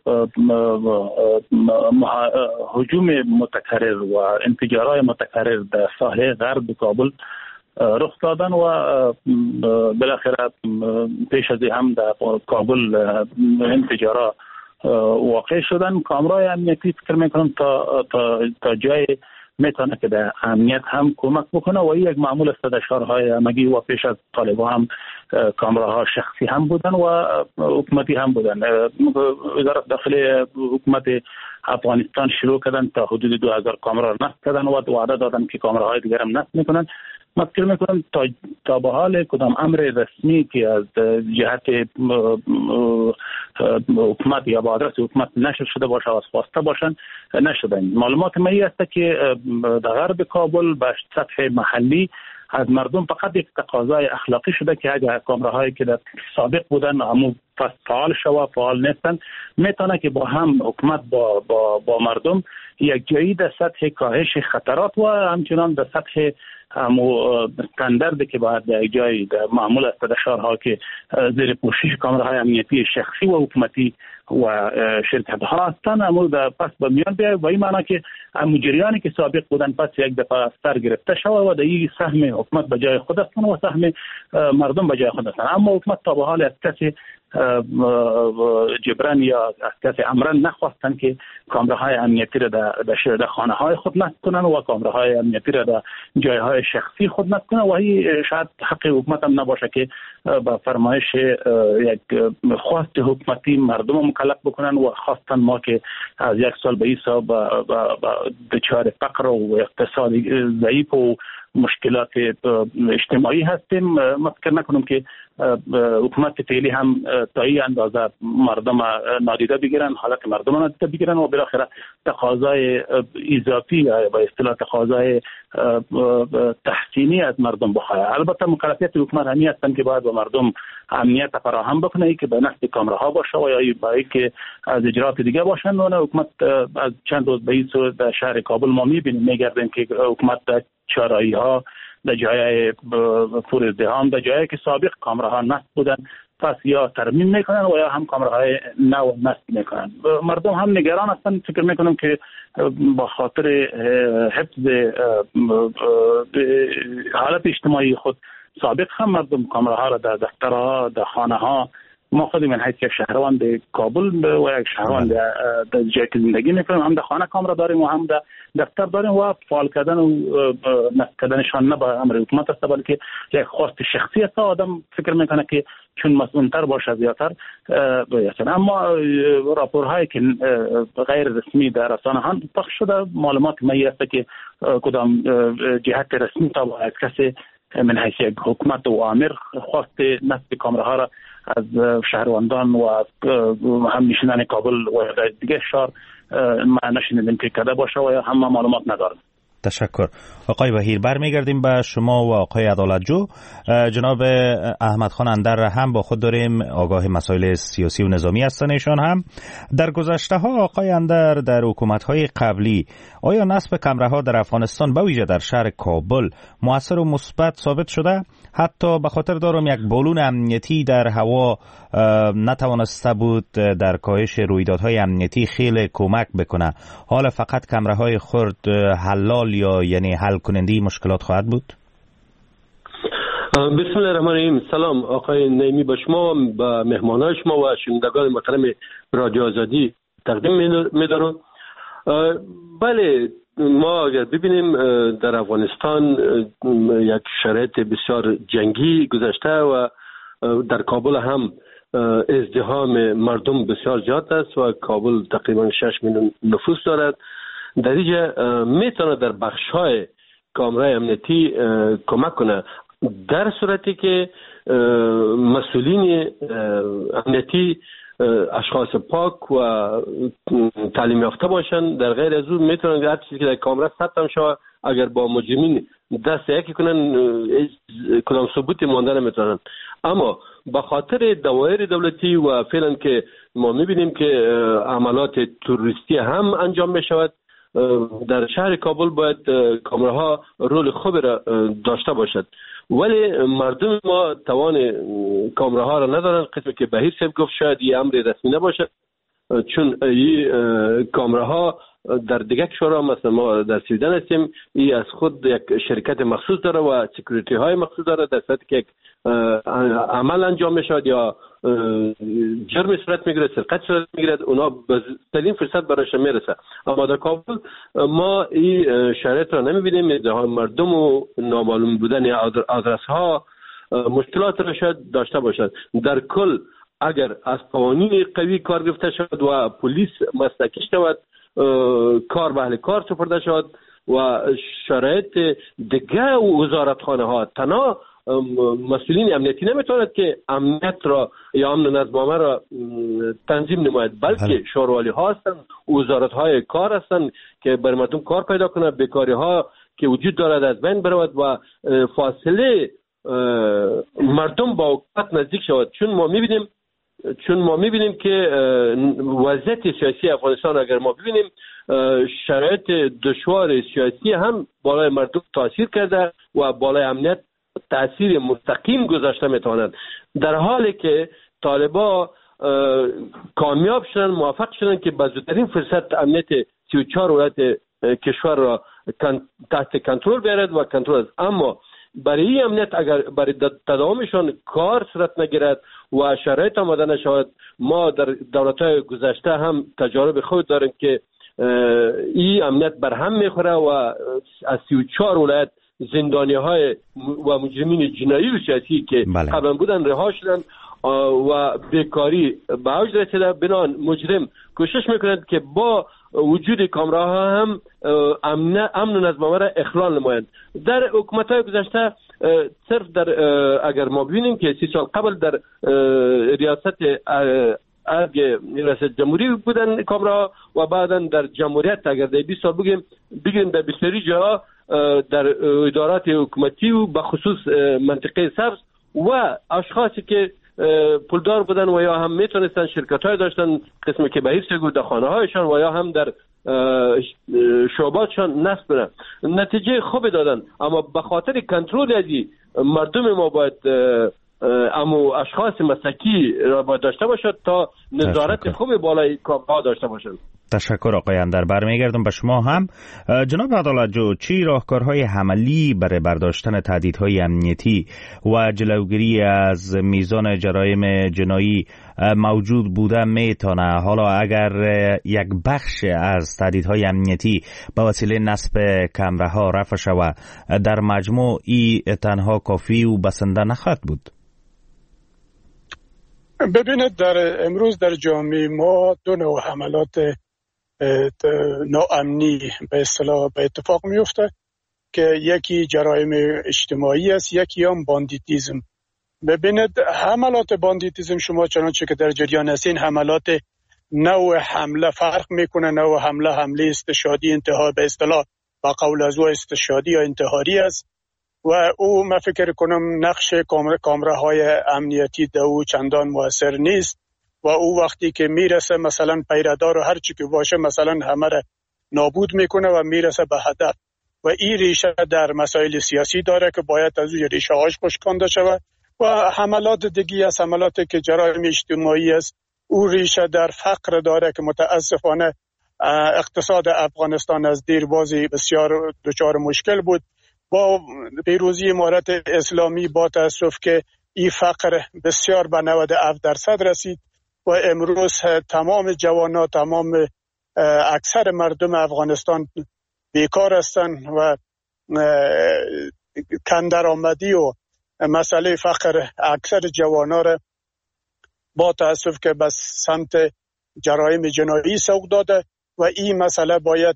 هجوم متکرر و انفجارهای متکرر در ساحل غرب کابل رخ دادن و بالاخره پیش از هم در کابل انفجارها واقع شدن. کامرای امنیتی فکر میکنم تا تا تا جای میتونه که در امنیت هم کمک بکنه و این یک معمول است در شهرهای همگی و پیش از طالبان هم کامراها شخصی هم بودن و حکومتی هم بودن. وزارت داخلی حکومت افغانستان شروع کردن تا حدود دو هزار کامرا نصب کردن و وعده دادن که کامراهای دیگر هم نصب میکنن. من فکر میکنم تا تا به حال کدام امر رسمی که از جهت حکومت یا با آدرس حکومت نشر شده باشه و خواسته باشن نشدن. معلومات من این است که در غرب کابل به سطح محلی از مردم فقط یک تقاضای اخلاقی شده که اگر کامراهایی که در سابق بودن همون پس فعال شوا فعال نیستن، میتونه که با هم حکومت با با با مردم یک جایی در سطح کاهش خطرات و همچنان در سطح همو استانداردی که باید در جایی در معمول است در شهرها که زیر پوشش کامراهای امنیتی شخصی و حکومتی و شرکت ها هستند امور در پس به میان بیاید و این معنی که مجریانی که سابق بودن پس یک دفعه سر گرفته شود و در این سهم حکومت به جای خود هستند و سهم مردم به جای خود هستند. اما حکومت تا به حال از کسی جبران یا از کسی امرن نخواستن که کامراهای امنیتی را در در خانه های خود نصب کنن و کامراهای امنیتی را در جایهای شخصی خود نصب کنن و این شاید حق حکومت هم نباشه که با فرمایش یک خواست حکومتی مردم مکلف بکنن و خواستن ما که از یک سال به این سال با دچار فقر و اقتصادی ضعیف و مشکلات اجتماعی هستیم. ما فکر نکنم که حکومت فعلی هم تا این اندازه مردم نادیده بگیرن، حالت مردم نادیده بگیرن و بالاخره تقاضای اضافی با اصطلاح تقاضای تحسینی از مردم بخواه. البته مکلفیت حکومت همی هستن که باید به مردم امنیت فراهم بکنه که به نسل کامراها باشه و یا برای که از اجرات دیگه باشن. و حکومت از چند روز به این صورت در شهر کابل ما میبینیم میگردیم که حکومت در چهارراهی ها در جای فرودگاه در جایی که سابق کامراها نصب بودن پس یا ترمیم میکنن و یا هم کامراهای نو نصب میکنن. مردم هم نگران هستن. فکر میکنم که با خاطر حفظ حالت اجتماعی خود سابق هم مردم کامراها را در دفترها در خانه ها، ما خود من حیث یک شهروند کابل و یک شهروند در جایی که زندگی میکنیم هم در خانه کامرا داریم و هم در دفتر داریم و فعال کردن و نصب کردنشان نه به امر حکومت است بلکه یک خواست شخصی است. آدم فکر میکنه که چون مسئول‌تر باشه زیادتر باید. اما راپورهایی که غیر رسمی در رسانه ها پخش شده معلومات می است که کدام جهت رسمی تا از کسی من حیث یک حکومت و آمر خواست نصب کامراها را از شهروندان و از هم نشینان کابل و دیگه شهر ما نشنیدیم که کده باشه و هم معلومات ندارم. تشکر. آقای وحیر، برمیگردیم به شما و آقای عدالتجو. جناب احمد خان اندر هم با خود داریم، آگاه مسائل سیاسی و نظامی هستن ایشان هم. در گذشته ها آقای اندر در حکومت های قبلی آیا نصب کمره‌ها در افغانستان به ویژه در شهر کابل مؤثر و مثبت ثابت شده؟ حتی به خاطر دارم یک بالون امنیتی در هوا نتوانسته بود در کاهش رویدادهای امنیتی خیلی کمک بکنه. حالا فقط کمره‌های خرد حلال یا یعنی حل کننده مشکلات خواهد بود؟ بسم الله الرحمن الرحیم. سلام آقای نعیمی به شما، به مهمانان شما و شنوندگان محترم رادیو آزادی تقدیم می‌دارم. بله، ما اگر ببینیم در افغانستان یک شرایط بسیار جنگی گذشته و در کابل هم ازدحام مردم بسیار زیاد است و کابل تقریبا شش میلیون نفوس دارد. در اینجا میتونه در بخش‌های کامرای امنیتی کمک کنه در صورتی که مسئولین امنیتی اشخاص پاک و تعلیم یافته باشن. در غیر از اون میتونن هر چیزی که در کامرا ثبت هم شود اگر با مجرمین دست یکی کنن کدام ثبوتی مانده نمیتونن. اما به خاطر دوایر دولتی و فعلا که ما میبینیم که عملات تروریستی هم انجام میشود، در شهر کابل باید کامراها رول خوب را داشته باشد، ولی مردم ما توان کامراها را ندارن. قسمی که بهیر صاحب گفت شاید این امر رسمی نباشد، چون این کامراها در دیگه کشورها مثلا ما در سویدن هستیم، این از خود یک شرکت مخصوص داره و سکیوریتی های مخصوص داره. در صورتی که یک عمل انجام میشود یا جرم صورت میگیره، سرقت صورت میگیره، اونا بهترین فرصت برایش میرسه. اما در کابل ما این شرایط را نمیبینیم. مردم و نامعلوم بودن آدرس ها مشکلات را شاید داشته باشد. در کل اگر از قوانین قوی کار گرفته شد و پلیس مسلکی شود، کار به اهل کار سپرده شد و شرایط دیگه و وزارتخانه ها تنها مسئولین امنیتی نمیتواند که امنیت را یا امن نظم عامه را تنظیم نماید، بلکه شوروالی ها هستند، وزارت های کار هستند که بر مردم کار پیدا کنند، بیکاری ها که وجود دارد از بین برود و فاصله مردم با حکومت نزدیک شود. چون ما میبینیم چون ما میبینیم که وضعیت سیاسی افغانستان اگر ما ببینیم شرایط دشوار سیاسی هم بالای مردم تاثیر کرده و بالای امنیت تاثیر مستقیم گذاشته میتواند، در حالی که طالبا کامیاب شدن، موفق شدن که به زودترین فرصت امنیت سی و چهار ولایت کشور را تحت کنترل بیارد و کنترل است. اما برای این امنیت اگر برای تداومشان کار صورت نگیرد و شرایط آماده نشود، ما در دولت‌های گذشته هم تجارب خود داریم که این امنیت برهم میخوره و از سی و چهار ولایت زندانی‌های و مجرمین جنایی و سیاسی که بله. قبلا بودن رها شدن و بیکاری به اوج رسیده. بنان مجرم کوشش میکند که با وجود کامراها هم امن امن و نظم را اخلال نمایند. در حکومت‌های گذشته صرف در اگر ما ببینیم که سی سال قبل در ریاست اگه ریاست جمهوری بودن کامرا و بعدا در جمهوریت اگر در بیست سال بگیم بگیم در بسیاری جا در ادارات حکومتی و به خصوص منطقه سبز و اشخاصی که پولدار بودن و یا هم میتونستن شرکت های داشتن قسمی که به حفظ گود خانه هایشان و یا هم در شعباتشان نصب کنن، نتیجه خوبی دادن. اما به خاطر کنترل ازی مردم ما باید امو اشخاص مسکی را باید داشته باشد تا نظارت خوبی بالای کامرا داشته باشند. تشکر آقای اندر. برمیگردم به شما هم. جناب عدالت‌جو، چی راهکارهای عملی برای برداشتن تهدیدهای امنیتی و جلوگیری از میزان جرایم جنایی موجود بوده میتونه حالا اگر یک بخش از تهدیدهای امنیتی به وسیله نصب کامراها رفع شود در مجموع ای تنها کافی و بسنده نخواهد بود؟ ببینید در امروز در جامعه ما دو نوع حملات ناامنی به اصطلاح به اتفاق میفته که یکی جرایم اجتماعی است، یکی هم باندیتیزم. ببینید حملات باندیتیزم شما چنانچه که در جریان هستین حملات نوع حمله فرق میکنه. نوع حمله حمله استشهادی انتحار به اصطلاح با قول از او استشهادی یا انتحاری است و او من فکر کنم نقش کامراهای امنیتی در او چندان موثر نیست و او وقتی که میرسه مثلا پیردار و هر چی که باشه مثلا همه را نابود میکنه و میرسه به هدف و این ریشه در مسائل سیاسی داره که باید از او ریشه هاش خشکانده شود و حملات دیگی از حملاتی که جرایم اجتماعی است او ریشه در فقر داره که متاسفانه اقتصاد افغانستان از دیربازی بسیار دچار مشکل بود. با پیروزی امارت اسلامی با تاسف که این فقر بسیار به نود و هفت درصد رسید و امروز تمام جوانان تمام اکثر مردم افغانستان بیکار هستند و کم درآمدی و مسئله فقر اکثر جوانان را با تاسف که به سمت جرایم جنایی سوق داده و این مسئله باید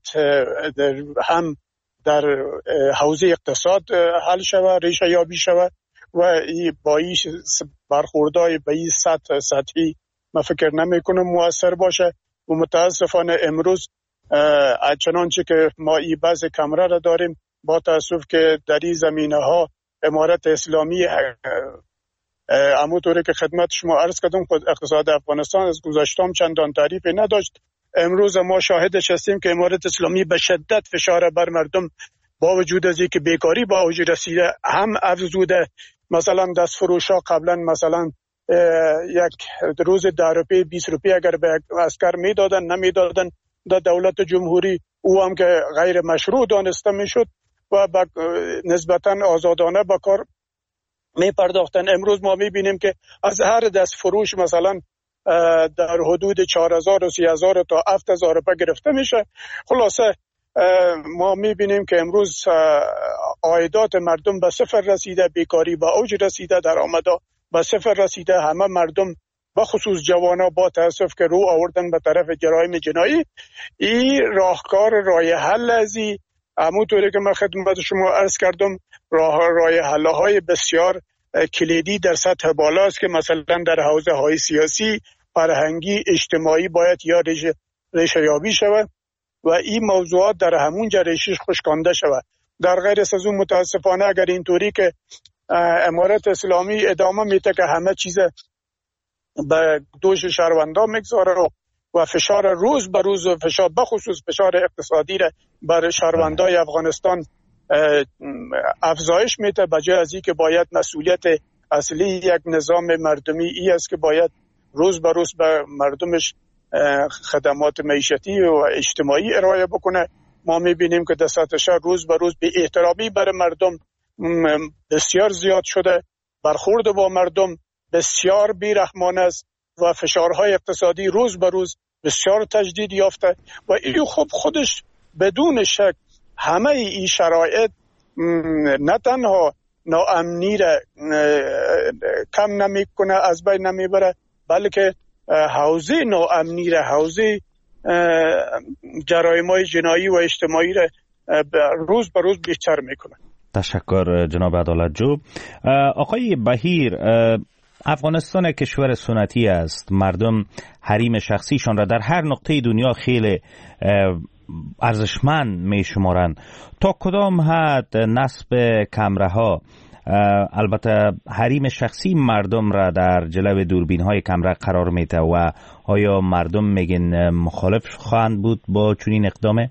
هم در حوزه اقتصاد حل شود، ریشه یابی شود و با این برخوردهای به این سطح سطحی من فکر نمی کنم مؤثر باشه و متاسفانه امروز چنانچه که ما این بعض کمره را داریم با تاسف که در این زمینه ها امارت اسلامی همونطوری که خدمت شما عرض کردم خود اقتصاد افغانستان از گذشتم چندان تعریفی نداشت. امروز ما شاهدش هستیم که امارت اسلامی به شدت فشار بر مردم با وجود از اینکه بیکاری با اوج رسیده هم افزوده. مثلا دست فروشا قبلا مثلا یک روز ده روپیه بیست روپیه اگر به عسکر میدادن نمیدادن در دولت جمهوری او هم که غیر مشروع دانسته میشد و نسبتا آزادانه به کار می پرداختن. امروز ما می بینیم که از هر دست فروش مثلا در حدود چهار هزار و سی هزار تا هفت هزار روپیه گرفته میشه. خلاصه ما می بینیم که امروز عایدات مردم به صفر رسیده، بیکاری به اوج رسیده، درآمدها به صفر رسیده. همه مردم به خصوص جوانا با تاسف که رو آوردن به طرف جرایم جنایی. این راهکار راه حل ازی همونطوری که من خدمت شما عرض کردم راه راه حل های بسیار کلیدی در سطح بالا است که مثلا در حوزه های سیاسی، فرهنگی، اجتماعی باید یا ریشه یابی شود و این موضوعات در همون جا ریشش خشکانده شود. در غیر از اون متاسفانه اگر اینطوری که امارت اسلامی ادامه میده که همه چیز به دوش شهروندان میگذاره و فشار روز به روز و فشار بخصوص فشار اقتصادی را بر شهروندان افغانستان افزایش میده، بجای از این که باید مسئولیت اصلی یک نظام مردمی ای است که باید روز به روز به مردمش خدمات معیشتی و اجتماعی ارائه بکنه. ما میبینیم که در سطح شهر روز به روز بی احترامی بر مردم بسیار زیاد شده، برخورد با مردم بسیار بیرحمانه است و فشارهای اقتصادی روز به روز بسیار تجدید یافته و این خب خودش بدون شک همه این شرایط نه تنها ناامنی را کم نمی کنه از بین نمی بره، بلکه حوزه ناامنی را، حوزه جرایم‌های جنایی و اجتماعی را روز به روز بیشتر میکنه. تشکر جناب عدالتجو. آقای بهیر، افغانستان کشور سنتی است. مردم حریم شخصیشان را در هر نقطه دنیا خیلی ارزشمند می شمارند. تا کدام حد نصب کمره ها، البته حریم شخصی مردم را در جلو دوربین های کمره قرار میده و آیا مردم میگن مخالف خواهند بود با چنین اقدامه؟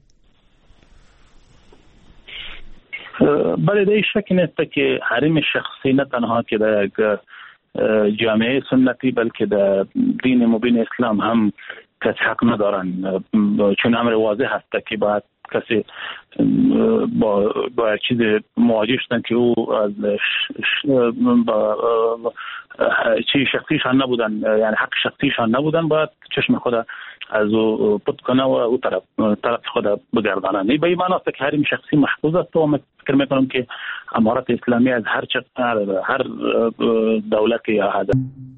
بله، در شک نیست که حریم شخصی نه تنها که در یک جامعه سنتی بلکه در دین مبین اسلام هم کسی حق ندارن، چون امر واضح هست که باید کسی با با چیز مواجه شدن که او از با چی شخصیشان نبودن، یعنی حق شخصیشان نبودن، باید چشم خود از او پت کنه و او طرف طرف خود بگردانه. به این معنی است که حریم شخصی محفوظ است و من فکر میکنم که امارت اسلامی از هر هر دولت یا هدف.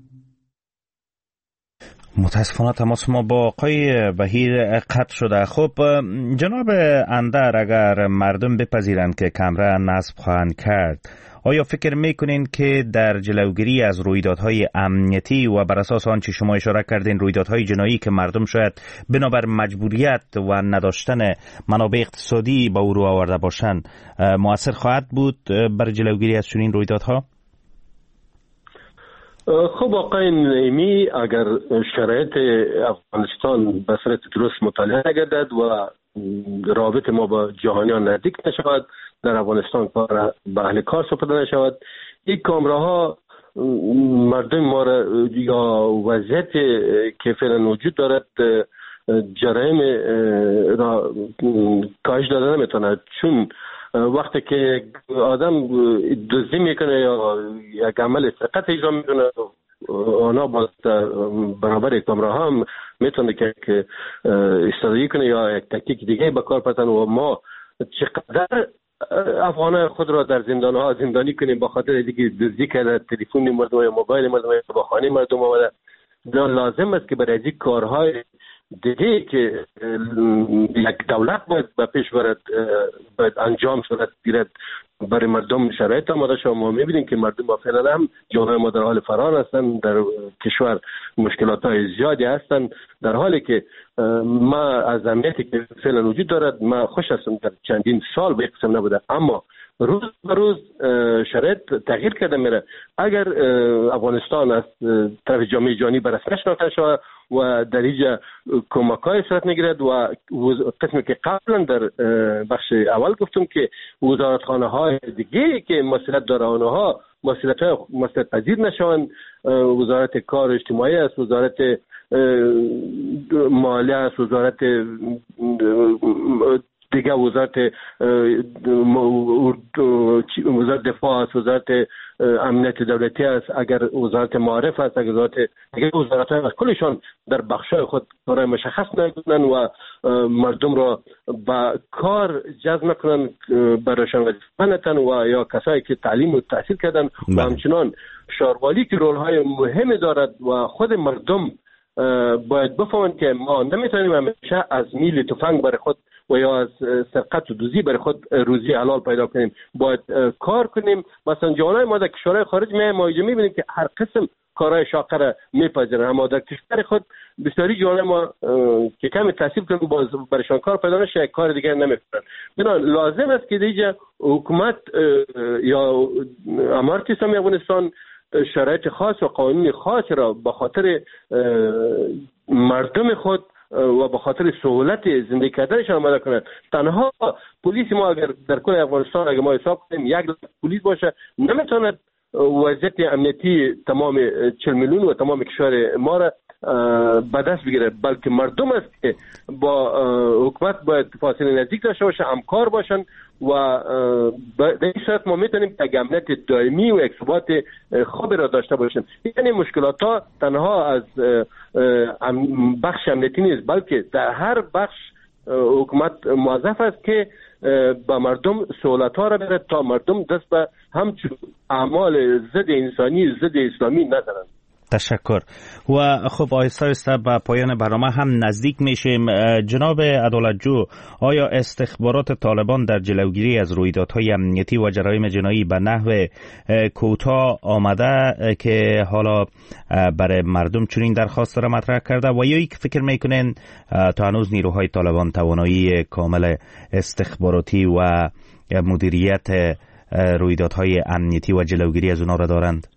متاسفانه تماس ما با آقای بهیر قطع شده. خب جناب اندر، اگر مردم بپذیرند که کمره نصب خواهند کرد، آیا فکر میکنین که در جلوگیری از رویدادهای امنیتی و بر اساس آنچه شما اشاره کردین رویدادهای جنایی که مردم شاید بنابر مجبوریت و نداشتن منابع اقتصادی با او رو آورده باشند مؤثر خواهد بود بر جلوگیری از چنین رویدادها؟ خب آقای نعیمی، اگر شرایط افغانستان به صورت درست مطالعه نگردد و رابط ما با جهانیان نزدیک نشود، در افغانستان کار به اهل کار سپرده نشود، این کامراها مردم ما را یا وضعیت که فعلا وجود دارد جرایم را کاهش داده نمیتونه، چون وقتی که آدم دزدی میکنه یا یک عمل سرقت اجرا میکنه، آنها با برابر کامراها هم میتونه که استفاده کنه یا یک تکنیک دیگه به کار ببرن و ما چقدر افغانان خود را در زندان ها زندانی کنیم با خاطر دیگه دزدی کرده تلفن مردم یا موبایل مردم یا با خانه مردم آمده. لازم است که برای این کارهای دیگه که یک دولت باید به پیش برد باید انجام صورت گیرد برای مردم شرایط آماده شد. ما میبینیم که مردم با فعلا هم جامعه ما در حال فرار هستند، در کشور مشکلات های زیادی هستند، در حالی که ما از امنیتی که فعلا وجود دارد ما خوش هستم در چندین سال به قسم نبوده، اما روز به روز شرایط تغییر کرده میره. اگر افغانستان از طرف جامعه جهانی به رسمیت شناخته شود و در اینجا کمک‌های صورت میگیرد و قسمی که قبلا در بخش اول گفتم که وزارتخانه‌های دیگه که مسئولیت داره آنها مسئولیت مسئولیت پذیر نشوند، وزارت کار اجتماعی است، وزارت مالیه است، وزارت دیگه وزارت وزارت دفاع است، وزارت امنیت دولتی است، اگر وزارت معارف است، اگر وزارت دیگه وزارت های است، کلشان در بخشای خود کارهای مشخص نکنن و مردم را با کار جذب نکنن، برایشان وظیفه نتن و یا کسایی که تعلیم و تحصیل کردن و همچنان شاروالی که رول های مهمی دارد و خود مردم باید بفهمند که ما نمیتونیم همیشه از میل تفنگ برای خود و یا از سرقت و دزدی برای خود روزی حلال پیدا کنیم، باید کار کنیم. مثلا جوانای ما در کشورهای خارج می ما میبینیم که هر قسم کارهای شاقه را میپذیرن، اما در کشور خود بسیاری جوانای ما که کمی تحصیل کنن باز برایشان کار پیدا نشه، کار دیگه نمیکنن. بنابراین لازم است که دیگه حکومت یا امارت اسلامی افغانستان شرایط خاص و قانون خاص را به خاطر مردم خود و به خاطر سهولت زندگی کردنشان آماده کنند. تنها پلیس ما اگر در کل افغانستان اگر ما حساب کنیم یک پلیس باشه نمیتواند وضعیت امنیتی تمام چهل میلیون و تمام کشور ما را به دست بگیره، بلکه مردم است که با حکومت باید فاصله نزدیک داشته باشه، همکار باشن و در این صورت ما میتونیم یک امنیت دائمی و یک ثبات خوبی را داشته باشیم. یعنی مشکلات ها تنها از بخش امنیتی نیست، بلکه در هر بخش حکومت موظف است که با مردم سهولت ها را بره تا مردم دست به همچون اعمال ضد انسانی ضد اسلامی نزنند. تشکر. و خب آهسته آهسته به پایان برنامه هم نزدیک میشیم. جناب عدالتجو، آیا استخبارات طالبان در جلوگیری از رویدادهای امنیتی و جرایم جنایی به نحو کوتاه آمده که حالا برای مردم چنین درخواست را مطرح کرده و یا یک فکر میکنین تا هنوز نیروهای طالبان توانایی کامل استخباراتی و مدیریت رویدادهای امنیتی و جلوگیری از اونا را دارند؟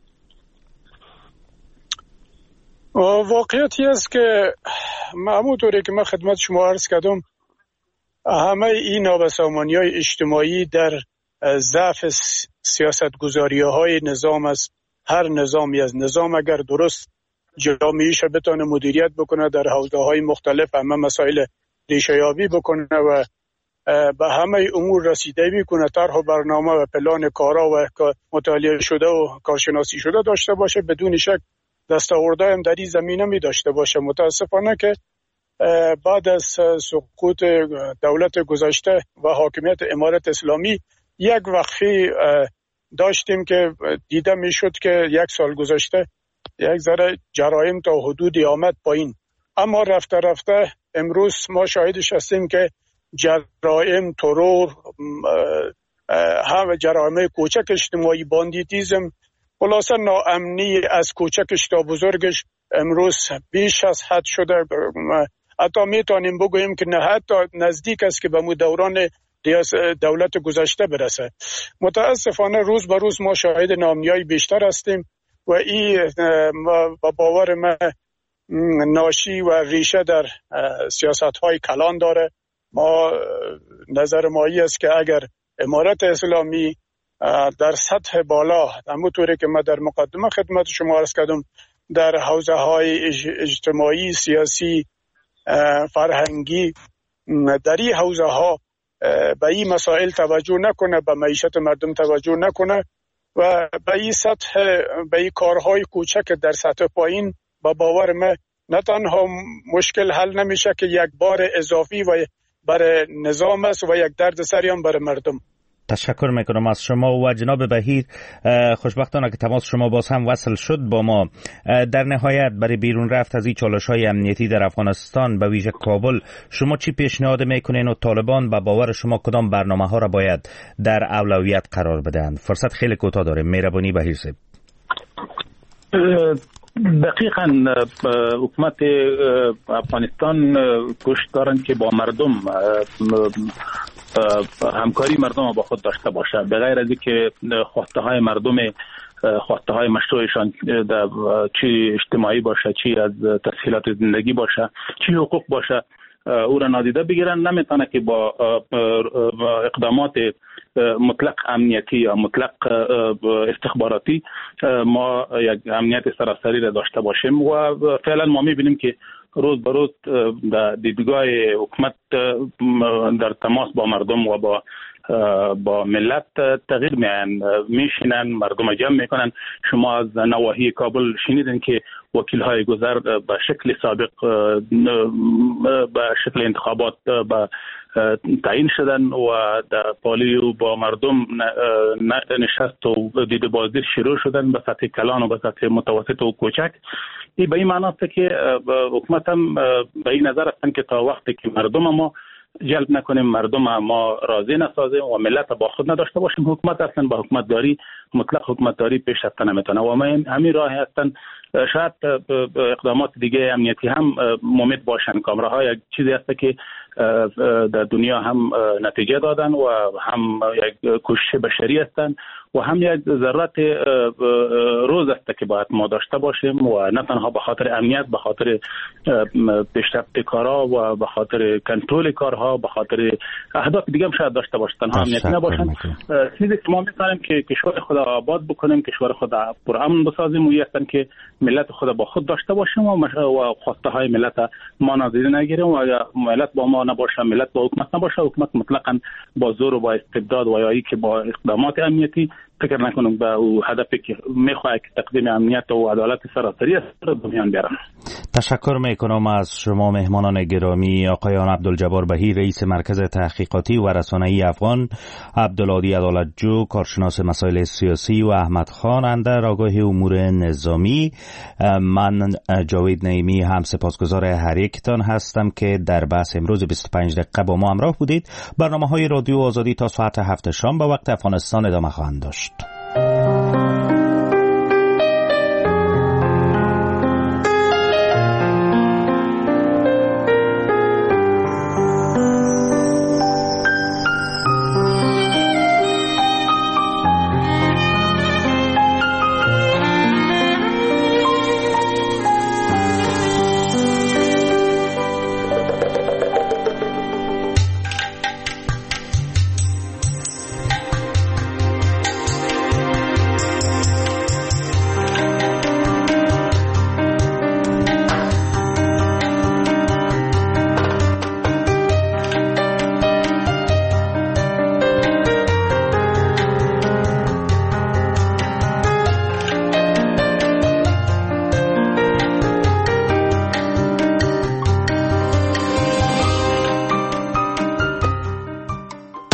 واقعیتی است که همونطوری که من خدمت شما عرض کردم، همه این نابسامانی اجتماعی در ضعف سیاست گذاری های نظام است. هر نظامی از نظام اگر درست جامعیش بتونه مدیریت بکنه، در حوزه های مختلف همه مسائل ریشه یابی بکنه و به همه امور رسیدگی کنه، طرح و برنامه و پلان کارا و مطالعه شده و کارشناسی شده داشته باشه، بدون شک دستاوردهای هم در این زمینه می داشته باشه. متاسفانه که بعد از سقوط دولت گذشته و حاکمیت امارت اسلامی یک وقفه داشتیم که دیده می شد که یک سال گذشته یک ذره جرایم تا حدودی آمد پایین، اما رفته رفته امروز ما شاهدش هستیم که جرایم، ترور، هم جرایم کوچک اجتماعی، باندیتیزم، خلاصه ناامنی از کوچکش تا بزرگش امروز بیش از حد شده. حتی میتونیم بگوییم که نه حتی نزدیک است که به مو دوران دولت گذشته برسه. متاسفانه روز به روز ما شاهد ناامنی‌های بیشتر هستیم و این با باور من ناشی و ریشه در سیاست‌های کلان داره. ما نظر ما این است که اگر امارت اسلامی در سطح بالا، همونطوری که من در مقدمه خدمت شما عرض کردم، در حوزه های اجتماعی، سیاسی، فرهنگی، در این حوزه ها به این مسائل توجه نکنه، به معیشت مردم توجه نکنه و به این سطح، به این کارهای کوچک در سطح پایین، با باور من نه تنها مشکل حل نمیشه که یک بار اضافی و برای نظام است و یک درد سری هم برای مردم. تشکر میکنم از شما. و جناب بهیر، خوشبختانه که تماس شما باز هم وصل شد با ما. در نهایت برای بیرون رفت از این چالش‌های امنیتی در افغانستان، به ویژه کابل، شما چی پیشنهاد میکنین و طالبان به باور شما کدام برنامه ها را باید در اولویت قرار بدهند؟ فرصت خیلی کوتاه داره. مهربانی بهیر صاحب. دقیقاً حکومت افغانستان کوشش دارند که با مردم همکاری مردم با خود داشته باشه، به غیر از اینکه خواسته های مردم، خواسته های مشروعشان چی اجتماعی باشه، چی از تسهیلات زندگی باشه، چی حقوق باشه، او را نادیده بگیرن. نمیتونه که با اقدامات مطلق امنیتی یا مطلق استخباراتی ما یک امنیت سراسری را داشته باشیم و فعلا ما میبینیم که روز به روز در دیدگاه حکومت در تماس با مردم و با با ملت تغییر میان، میشینن، مردم جمع میکنن. شما از نواحی کابل شنیدین که وکیل های گذر به شکل سابق به شکل انتخابات به تعیین شدن و در پالیو با مردم نشست و دید بازدید شروع شدن به سطح کلان و به سطح متوسط و کوچک. این به این معنی است که حکومت هم به این نظر هستند که تا وقتی که مردم ما جلب نکنیم، مردم ما راضی نسازیم و ملت با خود نداشته باشیم، حکومت اصلا با حکومت داری مطلق حکومت داری پیش رفته نمیتونه و همین راه هستن. شاید اقدامات دیگه امنیتی هم ممید باشن. کامراها یک چیزی هست که در دنیا هم نتیجه دادن و هم یک کوشش بشری هستن و هم یک ضرورت روز است که باید ما داشته باشیم و نه تنها به خاطر امنیت، به خاطر پیشرفت کارها و به خاطر کنترل کارها، به خاطر اهداف دیگه هم شاید داشته باشن، تنها امنیت نباشن. چیزی که ما می‌خوایم که کشور خود آباد بکنیم، کشور خود پرامن بسازیم و هستن که ملت خود با خود داشته باشیم و خواسته های ملت ما نادیده نگیریم و ملت با ما نباشه، ملت با حکومت نباشه، حکومت مطلقاً با زور و با استبداد و یا ای که با اقدامات امنیتی فکر نکنم به او هدفی که میخواد که تقدیم امنیت و عدالت سراسری است رو به میان بیارن. تشکر میکنم از شما مهمانان گرامی، آقایان عبدالجبار بهی رئیس مرکز تحقیقاتی و رسانه‌ای افغان، عبدالعادی عدالتجو کارشناس مسائل سیاسی و احمد خان اندر آگاه امور نظامی. من جاوید نعیمی هم سپاسگزار هر یکتان هستم که در بحث امروز بیست و پنج دقیقه با ما همراه بودید. برنامه‌های رادیو آزادی تا ساعت هفت شام به وقت افغانستان ادامه خواهند داشت.